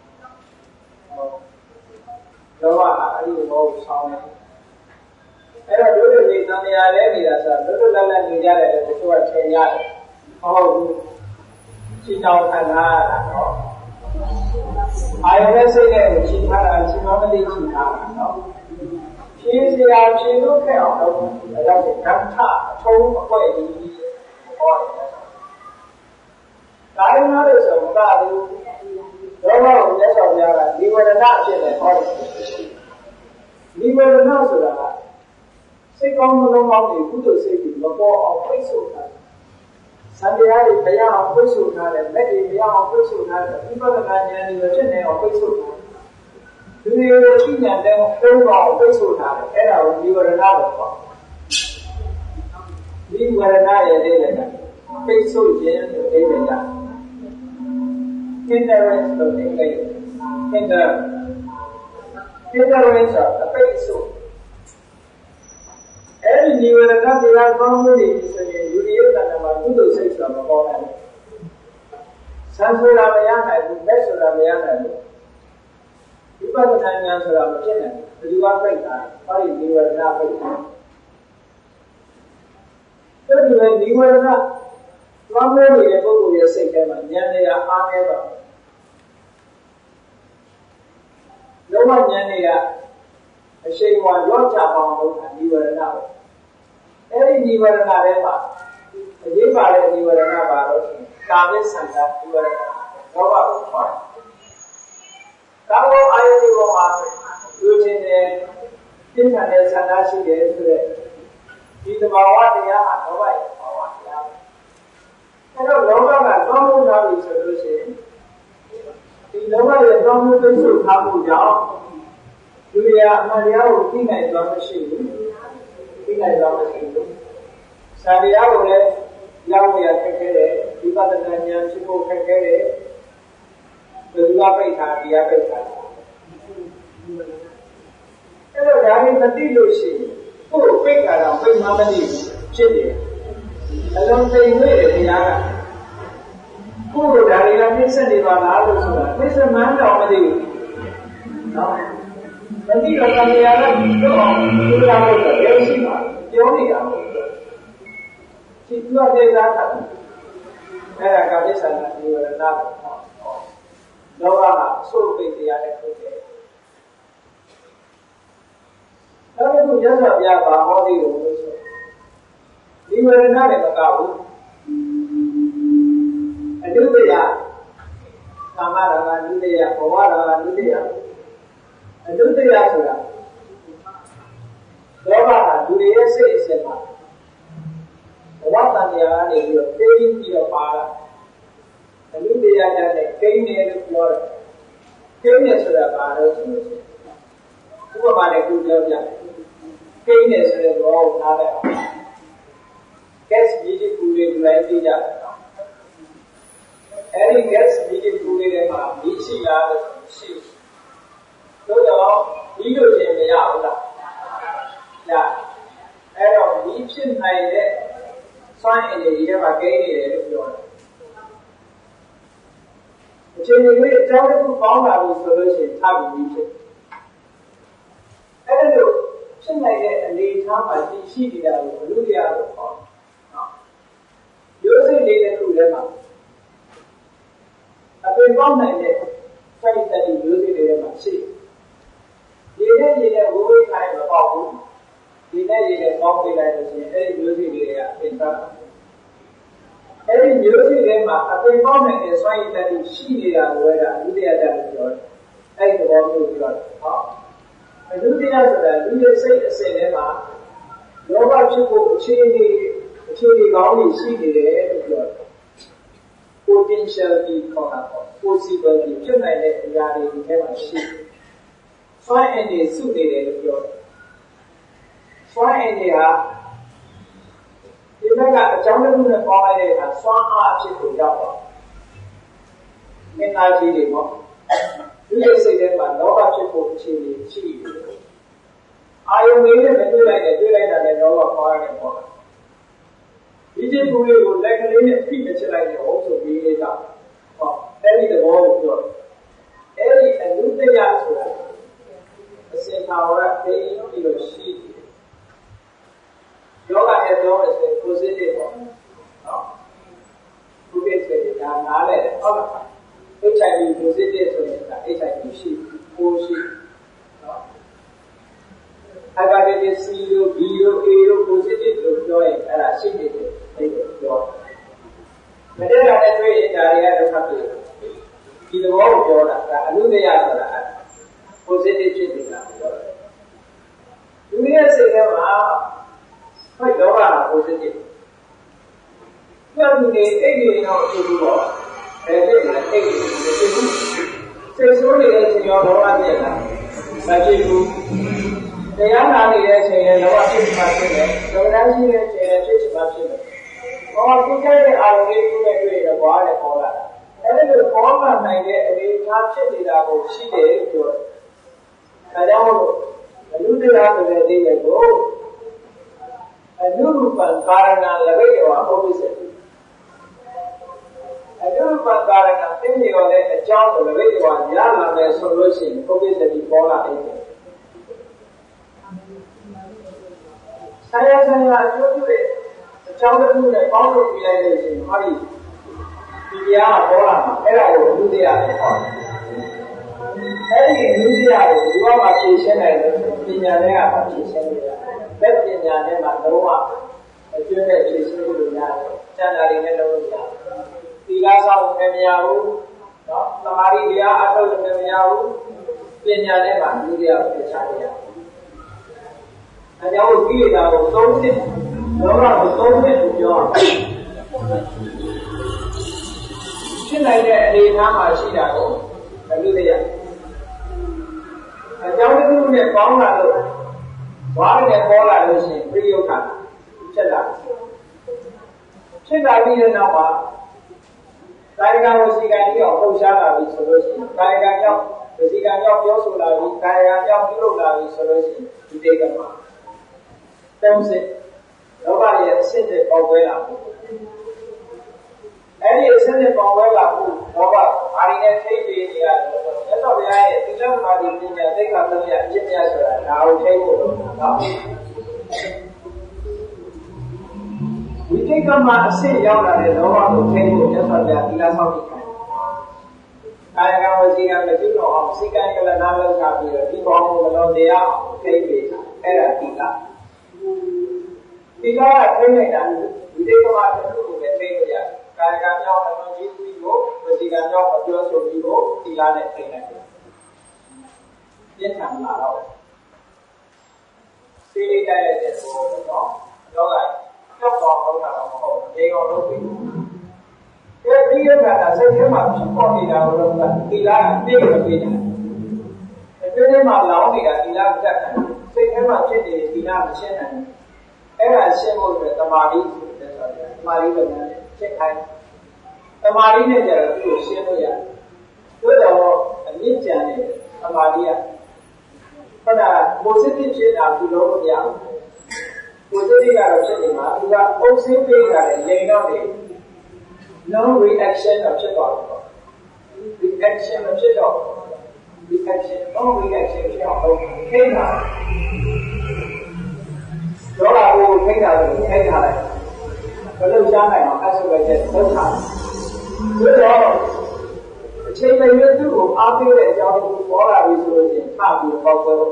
လောကအဲ့ဒီဘောကိုဆောင်းနေအဲ့တော့တို့တွေသံဃာလဲနေတာဆိုတော့တို့လက်လက်နေကြတယ်လို့သူကထင်ရတယ်ဟုတ်ဘူးခြေတောင်ခံထားတာနော်အာယုနဲ့စိတ်နဲ့ကိုခြေထားတာခြေမမတိခြေထားတာနော်ဖြေစရာဖြေလို့ခဲ့အောင်လုပ်အဲ့ဒါကဓမ္မထအထုံးအကွက်ကြီးဟောတယ်ဒါရင်းသားလို့ဆိုတော့ဒါဘူးလောကကိုလက်ဆောင်ပြတာဒီဝရဏအဖြစ်နဲ့ဟောတယ်ဒီဝရဏဆိုတာကစိတ်ကောင်းနှလုံးကောင်းတွေကုသိုလ်စိတ်တွေမပေါ်အောင်ပိတ်ဆို့တာသံတရားတွေတရားအောင်ပိတ်ဆို့ထားတယ်လက်တွေတရားအောင်ပိတ်ဆို့ထားတယ်ဝိပဿနာဉာဏ်တွေဖြစ်နေအောင်ပိတ်ဆို့ထားတယ်ဒီလိုရှိဉာဏ်တဲ့ဘုံအောင်ပိတ်ဆို့ထားတယ်အဲ့ဒါကိုဒီဝရဏလို့ခေါ်ဒီဝရဏရဲ့အဓိပ္ပာယ်ကပိတ်ဆို့ခြင်းလို့အဓိပ္ပာယ်ကhindrance လို့အင်္ဂလိပ် hindrance အပိတ်ဆို့အဲ့ဒီနိဝရဏတရားကောင်းမှုတွေဆိုရင်လူတွေရဲ့တဏ္ဍာမှာကုသိုလ်စိတ်ဆိုတာမပေါ်နိုင်ဘူး။ဆံဆိုတာမရနိုင်ဘူး၊လက်ဆိုတာမရနိုင်ဘူး။ဝိပဿနာဉာဏ်ဆိုတာမဖြစ်နိုင်ဘူး။ဘယ်သူကပိတ်တာ။အဲ့ဒီနိဝရဏပိတ်တာ။အဲ့ဒီနိဝရဏကောင်းမှုတွေရဲ့ပုဂ္ဂိုလ်ရဲ့စိတ်ထဲမှာဉာဏ်တွေကအားနည်းတော့လောဘဉာဏ်တွေကအရှိန်အဝါရော့ချအောင်လုပ်တာနိဝရဏပဲအဲ့ဒီနိဝရဏထဲမှာအရေးပါတဲ့နိဝရဏပါတော့ကာမိသံဃာနိဝရဏလောဘကိုခေါ်တယ်ကာမအာယုတွေပေါ်မှာလူချင်းတဲ့သင်္ခါရဆန္ဒရှိတယ်ဆိုတဲ့ဒီသဘာဝတရားဟာလောဘရဲ့သဘာဝတရားအဲ့တော့လောဘကကောင်းမှုလာပြီဆိုလို့ရှိရင်ဒီလောဘရဲ့ကောင်းမှုသိစုထားမှုကြောင့်လူတွေကအမှန်တရားကိုသိနိုင်သွားမရှိဘူးသိနိုင်သွားမရှိဘူး။စာတရားကိုလည်းရောက်ရခက်ခဲတယ်ဝိပဿနာဉာဏ်ဖြစ်ဖို့ခက်ခဲတယ်ဘယ်သူကပိတ်ထားတရားပိတ်ထားအဲ့တော့ဒါတွေမသိလို့ရှိရင်ကိုယ်ပိတ်တာတော့ပိတ်မှမသိဘူးဖြစ်တယ်အလုံးသိနေတယ်တရားကကိုယ်ဒါတွေကပြည့်စက်နေပါလားလို့ဆိုတာပြည့်စက်မှန်းတော့မသိဘူးနော်မသိတော့တရားကပြောအောင်သူရဖို့တော့ဘယ်ရှိမှာပြောနေတာမဟုတ်ဘူးဒီသူကဒေသကအဲ့ဒါကာမိသံဃာနိဝရဏကိုလောဘကအစိုးပိတ်တရားနဲ့ထုတ်တယ်အဲ့ဒါကိုရသော်ပြပါဟောသေးတယ်လို့ဆိုနိဝရဏနဲ့မကဘူးအနုတ္တယကာမရာဂအနုတ္တယဘဝရာဂအနုတ္တယအနုတ္တယဆိုတာလောဘကလူတွေရဲ့စိတ်အစစ်မှာဘဝတန်တရားကနေပြီးတော့သိပြီးတော့ပါလာအနုတ္တယကြတဲ့ကိန်းတယ်လို့ပြောတယ်ကိန်းတယ်ဆိုတာဘာလို့ဆိုလို့ဥပမာနဲ့ခုပြောပြကိန်းတယ်ဆိုတဲ့ဘောကိုနားလည်အောင် gas ကြီးကြီးကူလေးလိုက်ပြကြတယ်အဲဒီ gas ကြီးကြီးကူလေးတွေမှာမြည်ရှိလားလို့ရှိတို့တော့ဒီလိုချင်းမရဘူးလားညအဲ့တော့ဒီဖြစ်နိုင်တဲ့စွမ်းအင်တွေဒီမှာကိန်းနေတယ်လို့ပြောတယ်အချိန်ကြီးအကြောင်းတစ်ခုပေါင်းလာလို့ဆိုလို့ရှိရင်ထပ်ပြီးဖြစ်အဲ့ဒါလို့ဖြစ်နိုင်တဲ့အနေအထားမှာတည်ရှိနေတာကိုဘုလူတရားလို့ခေါ်နော်ရိုးစိတ်လေးတစ်ခုထဲမှာအပြင်ပေါင်းနိုင်တဲ့စိတ်တည်းရိုးစိတ်လေးထဲမှာရှိဒီနဲ့ဝိဝိခိုင်းမပေါ့ဘူးဒီနဲ့ပေါင်းပေးလိုက်လို့ရှိရင်အဲ့ဒီမျိုးစိတ်တွေကအပြင်သားအဲ့ဒီမျိုးစိတ်တွေမှာအပြင်ပေါင်းနိုင်တဲ့စွမ်းရည်တည်းရှိနေတာကိုလည်းအနုတ္တယတည်းပြောတယ်အဲ့ဒီသဘောမျိုးပြောတယ်ဟောအနုတ္တယဆိုတာလူရဲ့စိတ်အစဉ်ထဲမှာလောဘဖြစ်ဖို့အခြေအနေကောင်းတွေရှိနေတယ်လို့ပြောတယ် potentiality ခေါ်တာပေါ့ possibility ဖြစ်နိုင်တဲ့အရာတွေဒီထဲမှာရှိတယ်စွမ်းအင်တွေစုနေတယ်လို့ပြောတယ်စွမ်းအင်တွေဟာဒီဘ got a jungle in the fire and swung arch to Java. In Nigeria, you say that my Nova Chipo Chili. I made a do like a Nova fire and water. Vijay Puri would like a little feature like also be it up. Every the wall of God. Every and do the Yasuo. The same power, they know she. Yoga has always been positive. Who gets it? HIV positive, so HIV sheep, bullshit. I got it as CEO, BO, positive, joy, and I see it. But then I had to I don't have to. In the world, I knew they are positive children. You may say, quite low positive. Well, you need 80 hours to do all. And then I take it. So it's only as your lower but you they are not the lower 6 months. So that's the 6 months. Or to get it out of the water for that. And then the former night, we captured it out of she did. And now, you did after the day ago. A new Karana Laveo opposite. A new Karana thing you let a job of Laveo and Yana solution, obviously for agent. Saya told you the child of the power of realization, Hari, India, Bola, Era, Ludia. Every Ludia, you are a patient and Pinyanea patient. Let me know that Nova, a junior is in January and November. Pilasa Nemiaru, Samaria, Apple Nemiaru, Pinyanema, Ludia, Picharia. And I will give it our soldier, Nova was soldier to John. She like that, they have a Chidago, a Ludia. And I will do the Paula. Why they call us in Rioka? Chela. Chela be now. Kaya was the guy of Hoshana with solution. Kaya, the Zigan of Yosula, Kaya, Yola with solution to take a mark. Don't say, nobody has sent it for Vela. Any is sent it for Vela, Nova, I didn't take the that's all the idea. The other thing I think I'm going to get yes, now we take them and say, young and no one will take you just on that. That's how we can. I was seeing the people of Sikan and another copy, people who know they are babies, and Tika. Because I think that we take them out and look at the I got out and we go, but he got out of yours or we go, he got it. Yes, I'm not out. See, that is no, like, just on they all know people. Every year, I said, come up, she called me down, but he got a big opinion. If you name out loud, he got that. Say, come up, he got a chin. And I said, the Mari, check time. The Marina, you share with a Nijan, a Maria. But positive shit after low young. Positive are of you are also being a lane of it. No reaction of Chicago. Reaction of Chicago. Reaction, no reaction of Chicago. Came out. Đó will take out the take out. Có lâu ra này họ đã sử dụng rất thẳng. Với đó, trên đây những thứ của áp tiêu để cho có là vì sử dụng thả biểu bao cơ.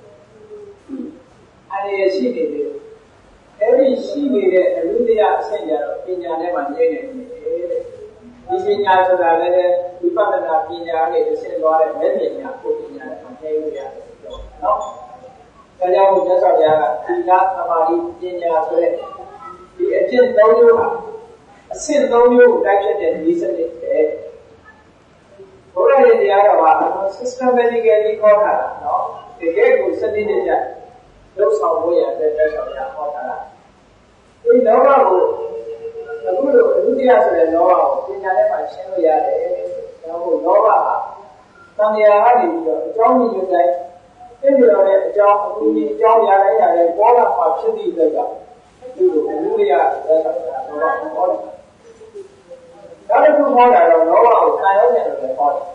Anh ấy xin để được. Thế thì xin để được, lúc đấy là sẽ nhờ bên nhà này mà nhé này. Đi bên nhà cho ra đây, đi bắt đầu là bên nhà này sẽ lo lại mấy bên nhà của bên nhà mà nhé này. Đó. Cái giao dịch sao vậy? Thì là Tamari bên nhà rồi. Thì ở trên đâu nhiêu hả? Xin đâu nhiêu đại diện đến lý sinh đấy. Hôm nay thì ai đó bảo systematically có hả? Đó. Thì cái của sinh đi đấy. Lúc sau mỗi ngày để sao vậy? Có hả? ဒီလောဘကိုအခုလိုဒုတိယဆိုတဲ့လောဘကိုပညာနဲ့မှရှင်းလို့ရတယ်။ဒါမို့လောဘဟာသံဃာကနေပြီးတော့အကြောင်းကြီးတိုင်းသိကြရတဲ့အကြောင်းအခုဒီအကြောင်းရတိုင်းရတိုင်းပေါ်လာမှဖြစ်သည့်အတွက်ကြောင့်ဒီလိုဒုတိယလောဘပေါ်တယ်။ဒါလည်းသူခေါ်တာတော့လောဘကိုခံရတဲ့လို့ခေါ်တယ်။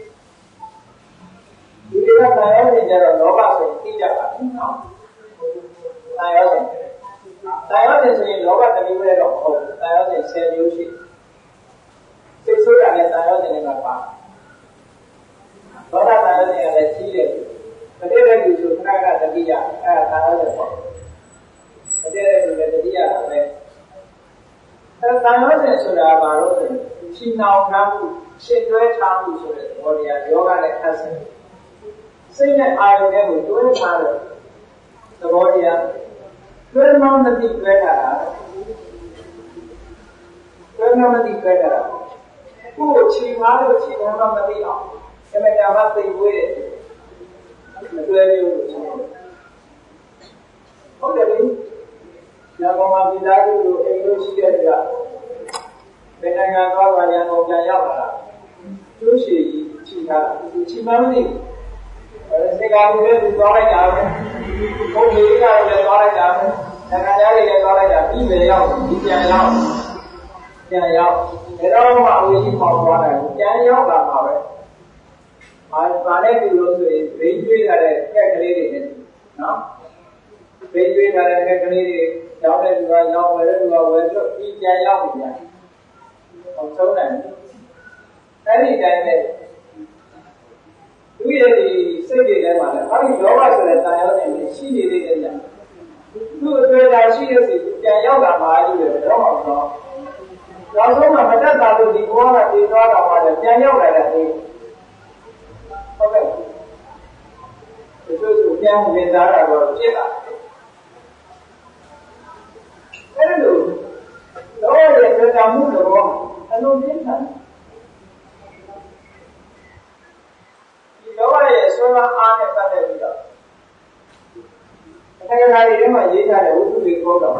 ဒီကခံရတဲ့ကြတော့လောဘဆိုရင်သိကြပါဘူးနော်။ခံရတယ်။ခံရတယ်ဆိုရင်လောဘတစ်မျိုးလည်းတော့မဟုတ်ဘူး။ခံရတယ်10မျိုးရှိ။စိတ်ဆိုးတာနဲ့ခံရတယ်နဲ့ပါ။ဒေါသခံရတယ်ကလည်းကြီးတယ်။မတည့်တဲ့လူဆိုခဏခဏတတိယအဲဒါခံရတယ်ပေါ့။မတည့်တဲ့လူလည်းတတိယပါပဲ။အဲခံရတယ်ဆိုတာဘာလို့လဲ။ရှင်းအောင်ထားမှုရှင်းတွဲထားမှုဆိုတဲ့ဘောဓိယာယောဂနဲ့ခတ်ဆက်စိတ်နဲ့အာရုံနဲ့ကိုတွဲထားတဲ့သဘောတရားတွဲမောင်းမသိတွဲတာတွဲမောင်းမသိတွဲတာကိုယ်ချီမားလို့ချီမောင်းမသိအောင်အမေကမှသိဝေးတယ်မတွဲလို့ဟုတ်တယ်လေညောင်မှာဒီသားတို့လိုအိမ်လို့ရှိတဲ့ကဘယ်နိုင်ငံသွားပါရန်ကုန်ပြန်ရောက်လာကျိုးရှည်ကြီးချီထားတာချီမားမသိစေကာဘူးလည်းသူသွားလိုက်တာပဲဘုံလေးကလည်းသွားလိုက်တာပဲနိုင်ငံသားတွေလည်းသွားလိုက်တာပြီးပဲရောက်ဒီပြန်ရောက်ဒါတော့မှအဝေးကြီးပေါက်သွားတယ်ပြန်ရောက်လာမှာပဲဘာနဲ့ဒီလိုဆိုရင်ဘိန်းကျွေးထားတဲ့ခက်ကလေးတွေနဲ့နော်ဘိန်းကျွေးထားတဲ့ခက်ကလေးတွေရောက်တဲ့လူကရောက်ဝယ်တဲ့လူကဝယ်လို့ပြီးပြန်ရောက်ပြီပြန်အောင်ဆုံးတယ်အဲ့ဒီတိုင်းနဲ့သူရဲ့ဒီစိတ်တွေထဲမှာလည်းအဲဒီလောဘဆိုတဲ့တန်ရောနေရှိနေသေးတယ်ကြာသူ့အတွက်သာရှိရစီပြန်ရောက်လာမှလို့လည်းတော့အောင်တော့နောက်ဆုံးမှမတတ်တာလို့ဒီဘောကတည်သွားတာမှလည်းပြန်ရောက်လာတဲ့အေးဟုတ်ကဲ့ဒီလိုဆိုပြန်ဝင်စားတာတော့ဖြစ်လာအဲ့လိုလောဘရဲ့တွေ့တာမှုတော့အလုံးပြင်းထန်လောဘရဲ့ဆွမ်းအားနဲ့ပတ်သက်ပြီးတော့အထက်ကရာတွေထဲမှာရေးထားတဲ့ဝိသုတွေခေါ်တော့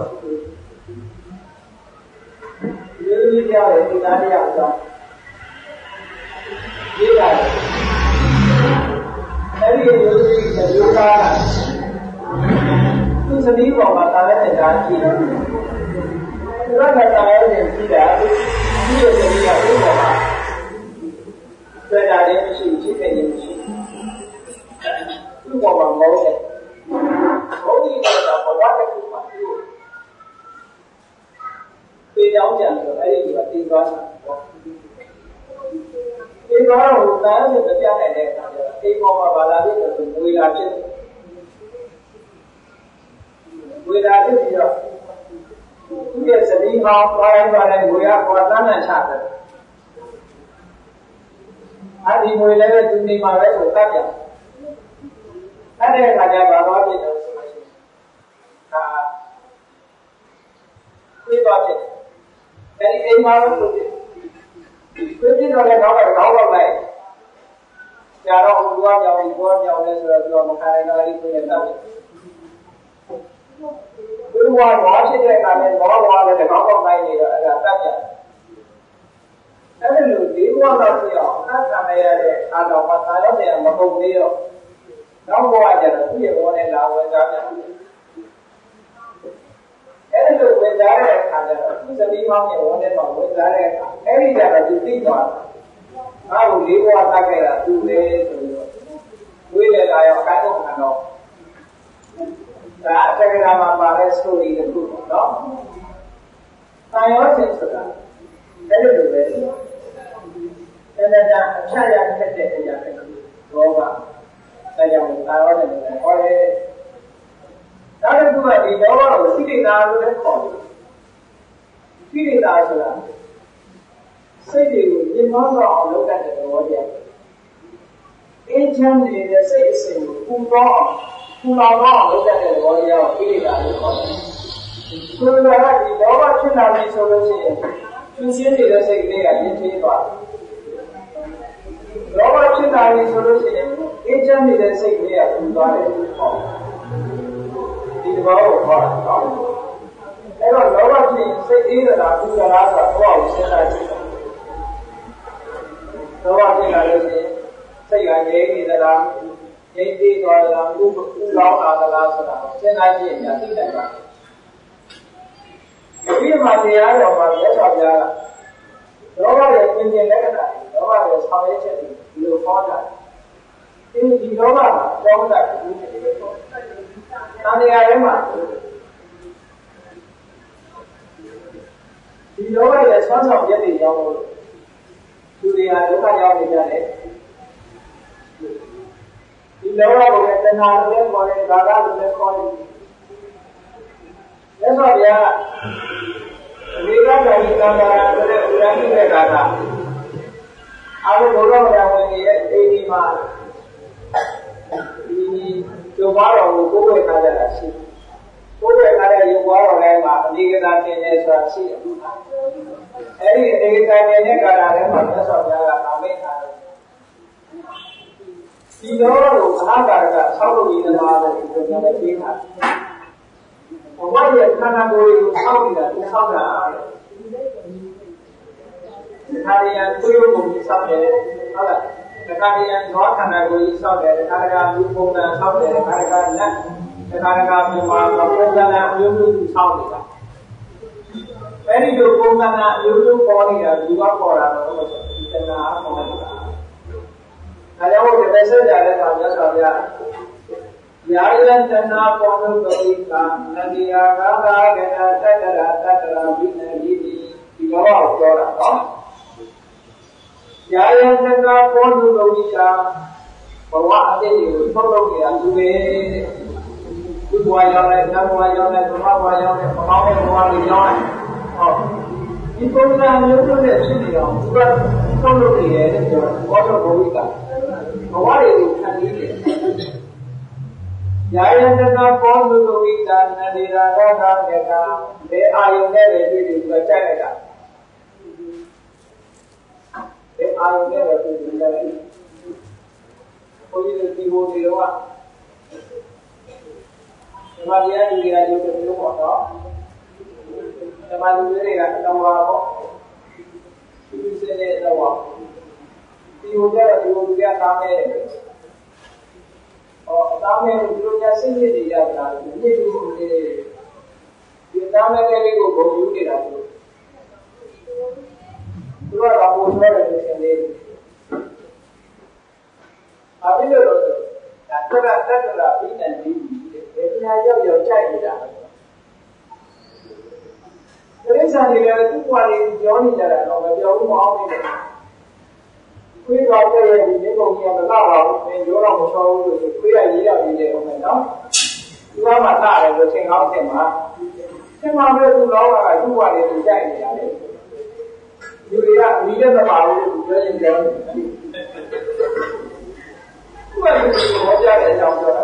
ဒီလိုကြီးကြားတဲ့ဒီသားတရားအကြောင်းရေးထားတယ်အဲဒီလိုကြီးသဘောထားသူစတိပေါ်မှာတာလည်းတာကြည့်တယ်သူကတာလည်းကြည့်တာဒီလိုစတိကဘုရားမှာတွေ့တာလည်းမရှိဖြစ်တယ်မရှိသူ့ပေါ်မှာမဟုတ်တယ်ဘုရားကတော့ဘဝတစ်ခုမှာသူ့ပေကြောင်းကြံဆိုအဲ့ဒီကတင်သွားတာပေါ့ဒီတော့ဟိုတားရတဲ့ပြနိုင်တဲ့အခါကျတော့အိမ်ပေါ်မှာဘာလာဖြစ်လို့ဝေလာဖြစ်တယ်ဝေလာဖြစ်ပြီးတော့သူ့ရဲ့စတိဟောင်းပိုင်းဝေရပေါ်တန်းတန်းချတယ်အဲ့ဒီငွေလည်းသူနေမှာပဲဆိုတတ်ပြန်အဲ့ဒီအခါကျဘာသွားဖြစ်လို့ဆိုလို့ရှိရင်ဒါပြေးသွားဖြစ်အဲ့ဒီအိမ်မှာလို့ဖြစ်ဖြစ်တော့လည်းတော့လိုက်ကြာတော့ဘုရားကြောင့်ဒီဘောကြောင့်လဲဆိုတော့သူကမခံနိုင်တော့အဲ့ဒီကိုလည်းတတ်တယ်ဘုရားဘာဖြစ်တဲ့အခါလဲဘောဝါလည်းတော့တော့လိုက်နေတော့အဲ့ဒါတတ်ကြအဲ့ဒီလိုဒီဘဝတော့ပြအောင်အတ်ခံရတဲ့အာတော်မှာသာရောက်တယ်မဟုတ်သေးတော့နောက်ဘဝကျတော့သူ့ရဲ့ဘောနဲ့လာဝင်စားပြန်အဲ့ဒီလိုဝင်စားတဲ့အခါကျတော့သူစတိမောင်းရဲ့ဘောနဲ့မှဝင်စားတဲ့အခါအဲ့ဒီကျတော့သူသိသွားတယ်ငါ့ကို၄ဘဝတတ်ခဲ့တာသူလေဆိုပြီးတော့ဝိလေလာရောအကိုင်းကုန်ခံတော့ဒါအတက္ကရာမှာပါတဲ့ story တစ်ခုပေါ့နော်။တာယောခြင်းဆိုတာအဲ့လိုပဲ။အဲ့ဒါအဖြတ်ရခက်တဲ့အရာပဲ။ဘောကဒါကြောင့်တာယောခြင်းကိုခေါ်တယ်။ဒါကဒီဒီဘောကိုစိတ္တနာလို့လည်းခေါ်တယ်။စိတ္တနာဆိုတာစိတ်တွေကိုမြင်မောင်းအောင်လုပ်တတ်တဲ့သဘောတရား။အေးချမ်းနေတဲ့စိတ်အစဉ်ကိုပူတော့ပူလောင်တော့လုပ်တတ်တဲ့သဘောတရားကိုစိတ္တနာလို့ခေါ်တယ်။ဆိုတော့ဒီလောဘဖြစ်လာပြီဆိုလို့ရှိရင်သူစင်းနေတဲ့စိတ်ကလေးကရင်းသေးသွားတယ်။လောဘဖြစ်လာပြီဆိုလို့ရှိရင်အေးချမ်းနေတဲ့စိတ်ကလေးကပူသွားတယ်လို့ခေါ်တယ်။ဒီသဘောကိုခေါ်တာနော်။အဲ့တော့လောဘဖြစ်ရင်စိတ်အေးတာပူတာဆိုတာတော့ကိုစဉ်းစားကြည့်လောဘဖြစ်လာလို့ရှိရင်စိတ်ကငြိမ်နေသလားငြိမ်သေးသွားသလားပူလောင်လာသလားဆိုတာစဉ်းစားကြည့်ရင်သိနိုင်ပါတယ်ဒီမှာတရားတော်မှာမြတ်စွာဘုရားကလောဘရဲ့သင်္ကြန်လက္ခဏာလောဘရဲ့ဆောင်ရွက်ချက်တွေဒီလိုဟောတာဒီလောဘကကြောင်းတာဒီလိုဖြစ်တယ်ပေါ့။တန်တရားထဲမှာဒီလောဘရဲ့ဆွမ်းဆောင်ရက်တွေကြောင့်လို့သူတွေဟာဒုက္ခရောက်နေကြတယ်။ဒီလောဘကိုလည်းတဏှာလိုလည်းခေါ်တယ်၊ဒါနလိုလည်းခေါ်တယ်။မြတ်စွာဘုရားအမေရိကန်ပြည်တော်မှာဆိုတဲ့ဥရဏိတဲ့ကာလအားလုံးဘုရားဝရဝင်ရဲ့အိမ်ဒီမှာဒီရုပ်ပွားတော်ကိုကိုယ်ဝယ်ထားကြတာရှိတယ်။ကိုယ်ဝယ်ထားတဲ့ရုပ်ပွားတော်တိုင်းမှာအနိကတာတင်နေဆိုတာရှိတယ်။အဲဒီအနိကတာတင်တဲ့ကာလထဲမှာမြတ်စွာဘုရားကအာမိတ်ထားတယ်။ဒီတော့ဘုရားကာရကဆောက်လုပ်ပြီးတော့တယ်ဒီလိုမျိုးလည်းပြီးတာ။ဘဝရဲ့ခန္ဓာကိုယ်ကိုဆောက်နေတာသူဆောက်တာဒီခါရံသွေးကိုဆောက်တယ်ဟုတ်လားဒီခါရံသောခန္ဓာကိုယ်ကြီးဆောက်တယ်ဒီခါရံလူပုံစံဆောက်တယ်ဒီခါရံလက်ဒီခါရံမြန်မာပုံစံအမျိုးမျိုးဆောက်နေတာအဲဒီလိုပုံစံအမျိုးမျိုးပေါ်နေတာလူကပေါ်တာတော့ဒီတဏှာပေါ်နေတာအဲကြောင့်ဒီသက်ဆက်ကြတဲ့အခါမြတ်စွာဘုရားယာယတနာပေါင်းလို့ပိကာနန္ဒီယာဂါဂကနာတတရာတတရာဝိနန္ဒီဒီဘောကိုပြောတာနော်ယာယတနာပေါင်းလို့ပိကာဘဝအတိတ်ကိုထုတ်လုပ်နေတာသူပဲသူ့ဘဝရောက်တဲ့နတ်ဘဝရောက်တဲ့ဘဝဘဝရောက်တဲ့ဘဝနဲ့ဘဝတွေရောက်တယ်ဟောဒီပုံစံမျိုးနဲ့ဖြစ်နေတော့သူကထုတ်လုပ်နေတယ်တဲ့ပြောဘောတော့ဘဝကဘဝတွေကိုခံနေတယ်ယာယတနာပေါင်းလို့ဝိတာနန္ဒီရာဂသာကကဘယ်အာယုန်နဲ့ပဲတွေ့တွေ့ကြိုက်လိုက်တာဘယ်အာယုန်နဲ့ပဲတွေ့တွေ့ကြိုက်လိုက်ဘုန်းကြီးတို့ဒီဘုံတွေတော့ဓမ္မတရားလူတွေကရုပ်တစ်မျိုးပေါ့နော်ဓမ္မလူတွေကအတော်ပါပေါ့ဒီစတဲ့တော့ဒီဘုံကျတော့ဒီဘုံတွေကသားမဲ့တယ်အသားမဲ့ဒီလိုညာစိတ်ရည်တွေရတာဒီနေ့ဒီလိုလေဒီသားမဲ့လေးကိုဘုံယူနေတာသူကတော့ဘုံဆွဲတယ်လို့ရှင်လေးအဘိဓမ္မာတော့ဒါကတတ္တရာပြီးနေပြီဒီပညာရောက်ကြိုက်နေတာတိရစ္ဆာန်တွေလည်းသူ့ဘဝတွေကြောနေကြတာတော့မပြောဘူးမအောင်နေတယ်ခွေးတော်တဲ့ရဲ့ဒီနေပုံကြီးကမလာပါဘူးမင်းရောတော့မချောဘူးလို့ခွေးရရေးရနေတယ်ဟုတ်မယ်နော်သူကမှလာတယ်လို့သင်ကောင်းသင်မှာသင်မှာပဲသူလောကကသူ့ဘဝတွေသူကြိုက်နေတာလေလူတွေကအမိတဲ့မပါဘူးလို့ပြောရင်ပြောတယ်သူကလည်းဟောကြားတဲ့အကြောင်းပြောတာ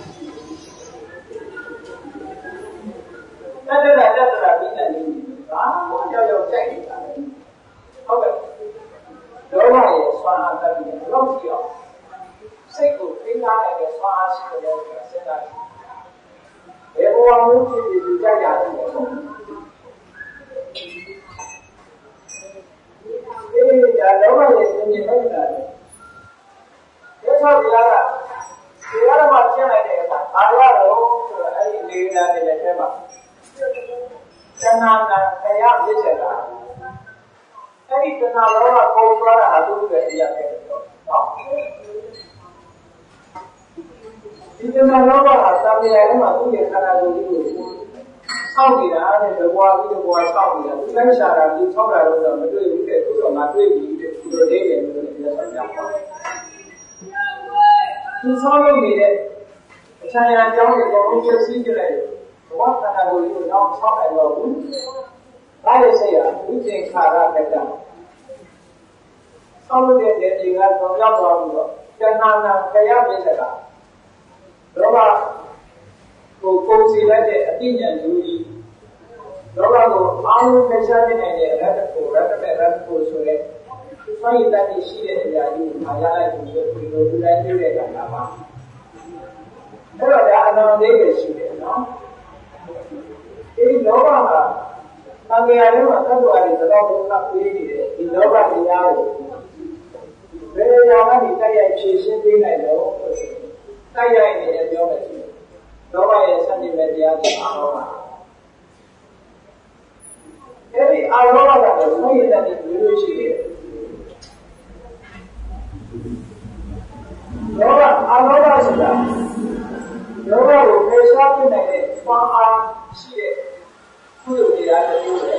တတ္တရာပြီးနေတယ်ဘာမှရောက်ကြိုက်နေတာဟုတ်ကဲ့လောဘရဲ့ဆွမ်းအားတတ်ပြီးတော့လောက်ကြည့်အောင်စိတ်ကိုသိထားတဲ့ဆွမ်းအားရှိတဲ့လို့စဉ်းစားကြည့်ဘယ်ဘဝမျိုးဖြစ်ဖြစ်ကြိုက်ရတယ်ပေါ့ဒီလောဘရဲ့ဉာဏ်နဲ့နေတာလေဒီဆောက်ပြရတာဒီရမှာကျင့်လိုက်တဲ့အခါအားရတော့ဆိုတော့အဲ့ဒီလေးနာတဲ့လက်ထဲမှာသဏ္ဍာန်ခရပြည့်စက်တာအဲ့ဒီတဏှာလောကပုံသွားတာဟာသူ့ရဲ့အရာပဲနော်ဒီတဏှာလောကဟာသာမယထဲမှာသူ့ရဲ့ခန္ဓာကိုယ်ကြီးကိုဆောက်နေတာတဲ့ဘဝပြီးတော့ဘဝဆောက်နေတာသူလည်းရှာတာဒီဆောက်တာတော့မတွေ့ဘူးတဲ့သူတော့ငါတွေ့ပြီတဲ့ဒီလိုလေးတယ်လို့ပြောတာကြောက်ပါသူဆောက်လို့နေတဲ့အချမ်းရံကြောင်းတွေအကုန်လုံးပြည့်စည်ကြလိုက်ဘဝခန္ဓာကိုယ်ကြီးကိုတော့ဆောက်နိုင်တော့ဘူးဒါရဲ့စိတ်ဟာဝိသင်္ခါရကတ္တဆောက်လို့တဲ့နေရာကတော့ရောက်သွားပြီးတော့တဏှာနာခရပြည့်စက်တာလောဘကိုကိုယ်စီလိုက်တဲ့အပြည့်ဉာဏ်လူကြီးလောဘကိုအားလုံးဖယ်ရှားနိုင်တဲ့ရတ္တကိုဆိုတဲ့ဆိုရင်တည်းရှိတဲ့အရာကြီးကိုမာရလိုက်ပြီးတော့ဒီလိုဒီတိုင်းပြည့်တဲ့ကံတာပါအဲ့တော့ဒါအနန္တလေးပဲရှိတယ်နော် Ini loba lah, panggilnya macam tu ada kalau bukan pilih ini loba dia. Bagaimana kita yang ciri ini loh, saya ini yang jauh ni, loba yang sandi media loba. Jadi loba lah, semua ini dari dulu sih. Loba sudah. Loba itu besar ni, faham sih. Kudu dia ada juga.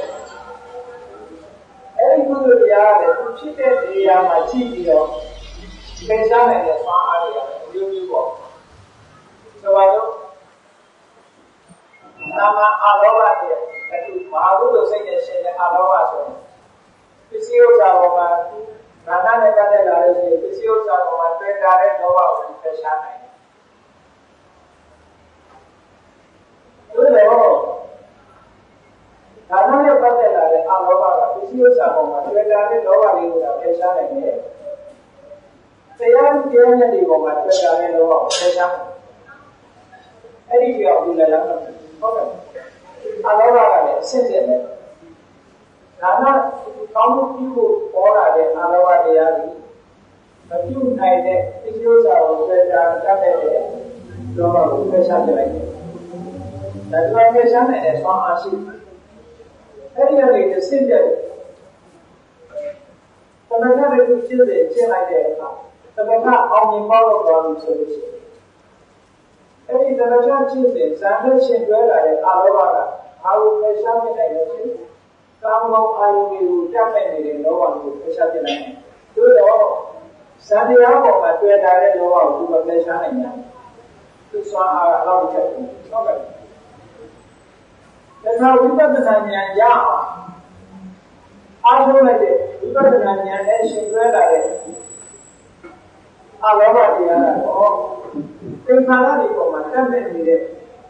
Kudu dia ada. Kita dia macam dia. Besar ni, faham dia. Juga. Sebab tu, nama loba dia. Itu mahu tu saya loba tu. Kesiu jawab. Nana ni kata lari sih. Kesiu jawab. Terkadang loba itu besar ni. Tu leh. Karena dia pada lari, loba, kesiu jawab. Terkadang loba itu besar ni. Saya dia ni di bawah. Terkadang loba besar. Ini dia boleh lah. Okay. Loba ni senjata ni. Karena kamu itu orang ada loba dia ni. Tapi unai ni kesiu jawab. Terkadang loba itu besar ni. Dan loba besar ni semua asyik. Ini yang itu senjata. Kalau kita berjuang dengan dia, sebenarnya orang mahu orang solusi. Jadi kalau kita berjuang, sampai sehingga ada loba, harus besar ni lagi. Kamu ayu itu jangan ni loba itu besar ni. Tu loh, sandi apa macam ada loba itu besar ni. Tu soal lalu jadi, okey. Dan kalau kita bertanya ya, apa lagi? Kita bertanya sehingga ada loba dia. Oh, kenapa ni kau macam ni dia?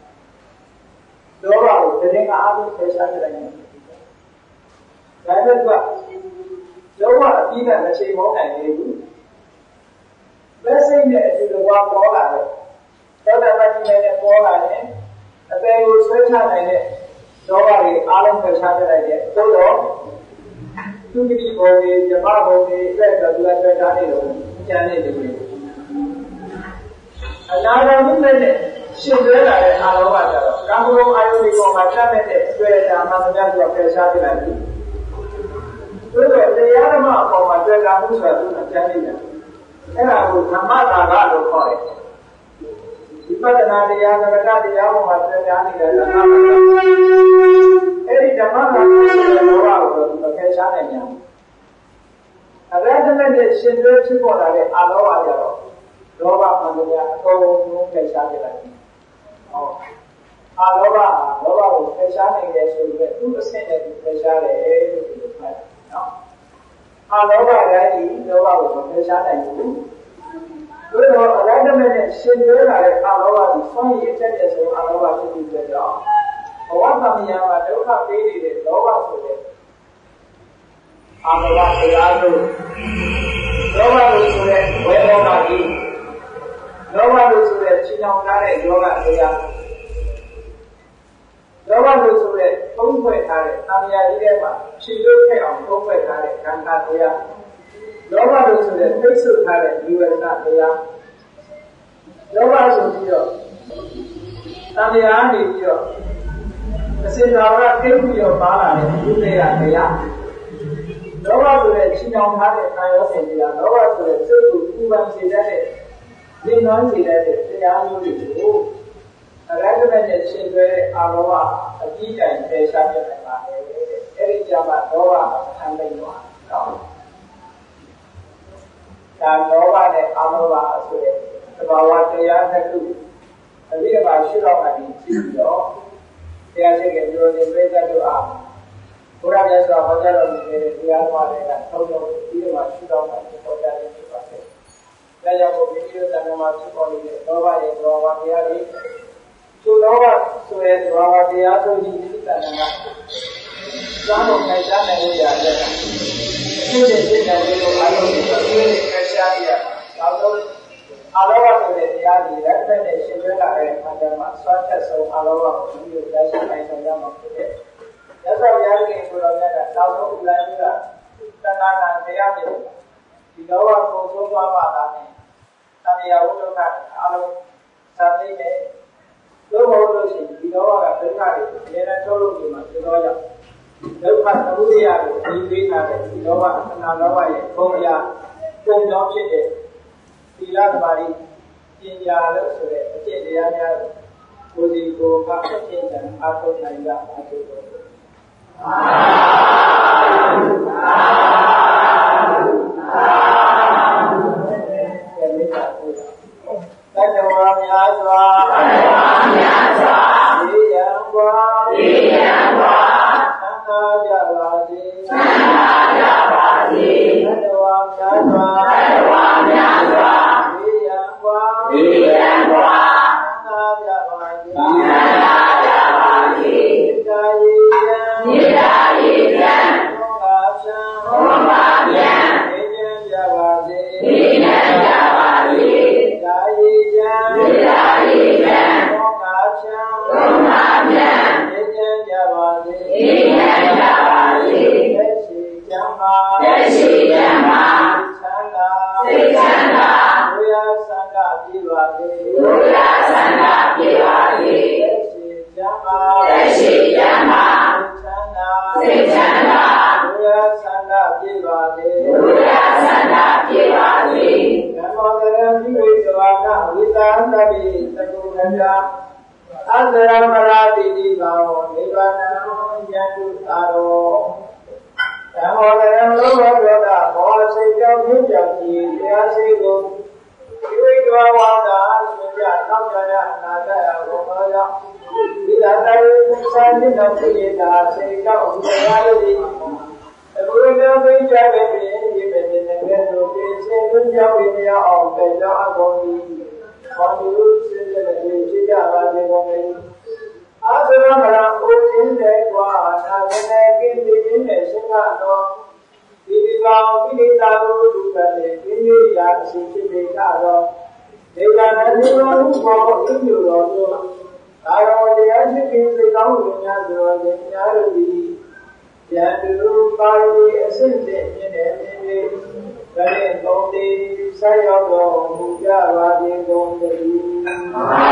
Loba itu dengan apa besar ni? Lain juga, loba tidak macam mana itu. Biasa ini itu loba bola ni. Kalau macam ni bola ni, apa itu susah ni? Loba ni alam besar ni. Tu loh. Tu kini boleh, jemaah boleh, kita dua ni loh, jangan ni. Nada ni, sehingga ada loba jauh. Kamu ayu ni kau macam ni, kita mana dua besar ni. Tu dia nama kau macam kamu suatu macam ni. Aku nama tak ada kau. Ibadah nanti yang mereka dia mau macam ni dah. Ini zaman loba itu besar ni. Ada ni sendiri cukup ada loba jauh. Loba maksudnya kau besar ni. Oh, loba itu besar ni dia sudah tu sendiri besar ni. Loba lagi loba itu besar ni. Kalau ada ni sendiri ada loba itu semua itu jadi semua loba itu jadi. Orang kami yang ada orang pilih loba sudah. Loba itu loba itu sudah webom lagi. Loba itu sudah Cina ada loba dia. Loba itu sudah tumbuh ada. Kami ada apa? Cina orang tumbuh ada kanta dia. Loba itu sudah besar ada juga dia. Loba itu dia. Kami ada dia. Kasi orang kau dia bala ni, dia dia. Loba itu Cina ada kaya sendiri. Loba itu sesuatu kuban sendiri. Lingkungan sendiri, dia itu. Ada ni sendiri loba, kita yang besar ni mana? Eri zaman loba sampai mana? Dan loba ni loba sudah. Sebab dia itu, dia masih orang ni cium. Dia cakap jual ni mereka doa. Orang yang sudah baca ni dia mereka tahu dia masih orang ni baca ni baca. Dan yang begitu dan masuk orang ni doa dia ni. So doa dia tu jadi tak nak. Jangan macam ni dia ada. Jadi dia ayo ni kerja dia. Kalau tu dia ni dan ni ဆွဲလာတဲ့အခါကျမှဆွမ်းချက်ဆုံးအလောကကိုဒီလိုရရှိနိုင်ဆောင်ရမှာဖြစ်တယ်။ရသော်ဘုရားခင်ကိုယ်တော်မြတ်ကနောက်ဆုံးဥလိုက်ပြီးတာတဏှာနာတရားတွေဒီလောကကိုသုံးသွားမှသာနဲ့တရားဝိဒုက္ခအလုံးသတိနဲ့လို့မဟုတ်လို့ရှိရင်ဒီလောကဒုက္ခတွေအများနဲ့ထုတ်လို့ဒီမှာသိတော့ကြောင့်ဒုက္ခသမုဒယကိုဒီပေးထားတဲ့ဒီလောကအနာလောကရဲ့ဘုံအရာပုံကြောင့်ဖြစ်တဲ့သီလသမာဓိပညာလို့ဆိုတဲ့အကျင့်တရားများကိုယ်စီကိုယ်ကအကျင့်တန်အားထုတ်နိုင်ကြပါစေလို့တတဝါများစွာဒီယံဝါသံဃာကြပါစေတတဝါများစွာဒီယံဝါသံဃာကြပါစေကာယေယံဘုံငါဖြံဒီယံကြပါစေကာယေယံဘုံငါဖြံဒီယံကြပါစေလက်ရှိကျမ်းမာစိတ်ချမ်းသာဘုရားဆန္ဒပြပါစေလက်ရှိကျမ်းမာစိတ်ချမ်းသာဘုရားဆန္ဒပြပါစေဓမ္မောတရံပိဝိသဝနာဝိသံတပိသကုဏ္ဍာအန္တရမရာတိတိဘာဝနိဗ္ဗာနံယန္တုသာရောဓမ္မောတရံလောဘဒေါသမောဟစိတ်ကြောင့်ဖြစ်ကြောင့်ဒီတရားစိတ်ကိုပိဝိသဝနာရှင်ပြနောက်ကြရအနာဂတ်အဘုံတော်ကြောင့်ဒီသာတရေစာရင်းတော်ဖြစ်နေတာစိတ်ကြောင့်တရားရည်အခုလည်းသိကြပဲပြင်ဒီမဲ့တဲ့တို့ပြည့်စုံကြောင်းရင်းအောင်ပဲကြောင့်အကုန်ကြီးဘာလို့စဉ်းစားနေဖြစ်ကြပါစေကုန်လဲအာသရမရာဥဒင်းတဲ့ကွာနာနဲ့ကိန်းဒီင်းနဲ့ရှင်းကတော့ဒီကောင်ပိဋကကိုဒုက္ခနဲ့ပြင်းရရာအစီဖြစ်နေကြတော့ဒေဝနာနိရောဓဘောအင်းမျိုးတော်တို့ဒါတော်တရားရှိခြင်းစိတ်ကောင်းဝင်များဆိုတော့ဉာဏ်တို့ဒီယန္တုပါရီအစစ်စစ်မြင်တဲ့မြင်လေးဒါနဲ့သုံးသေးဆက်ရောက်တော်မူကြပါစေကုန်သတည်း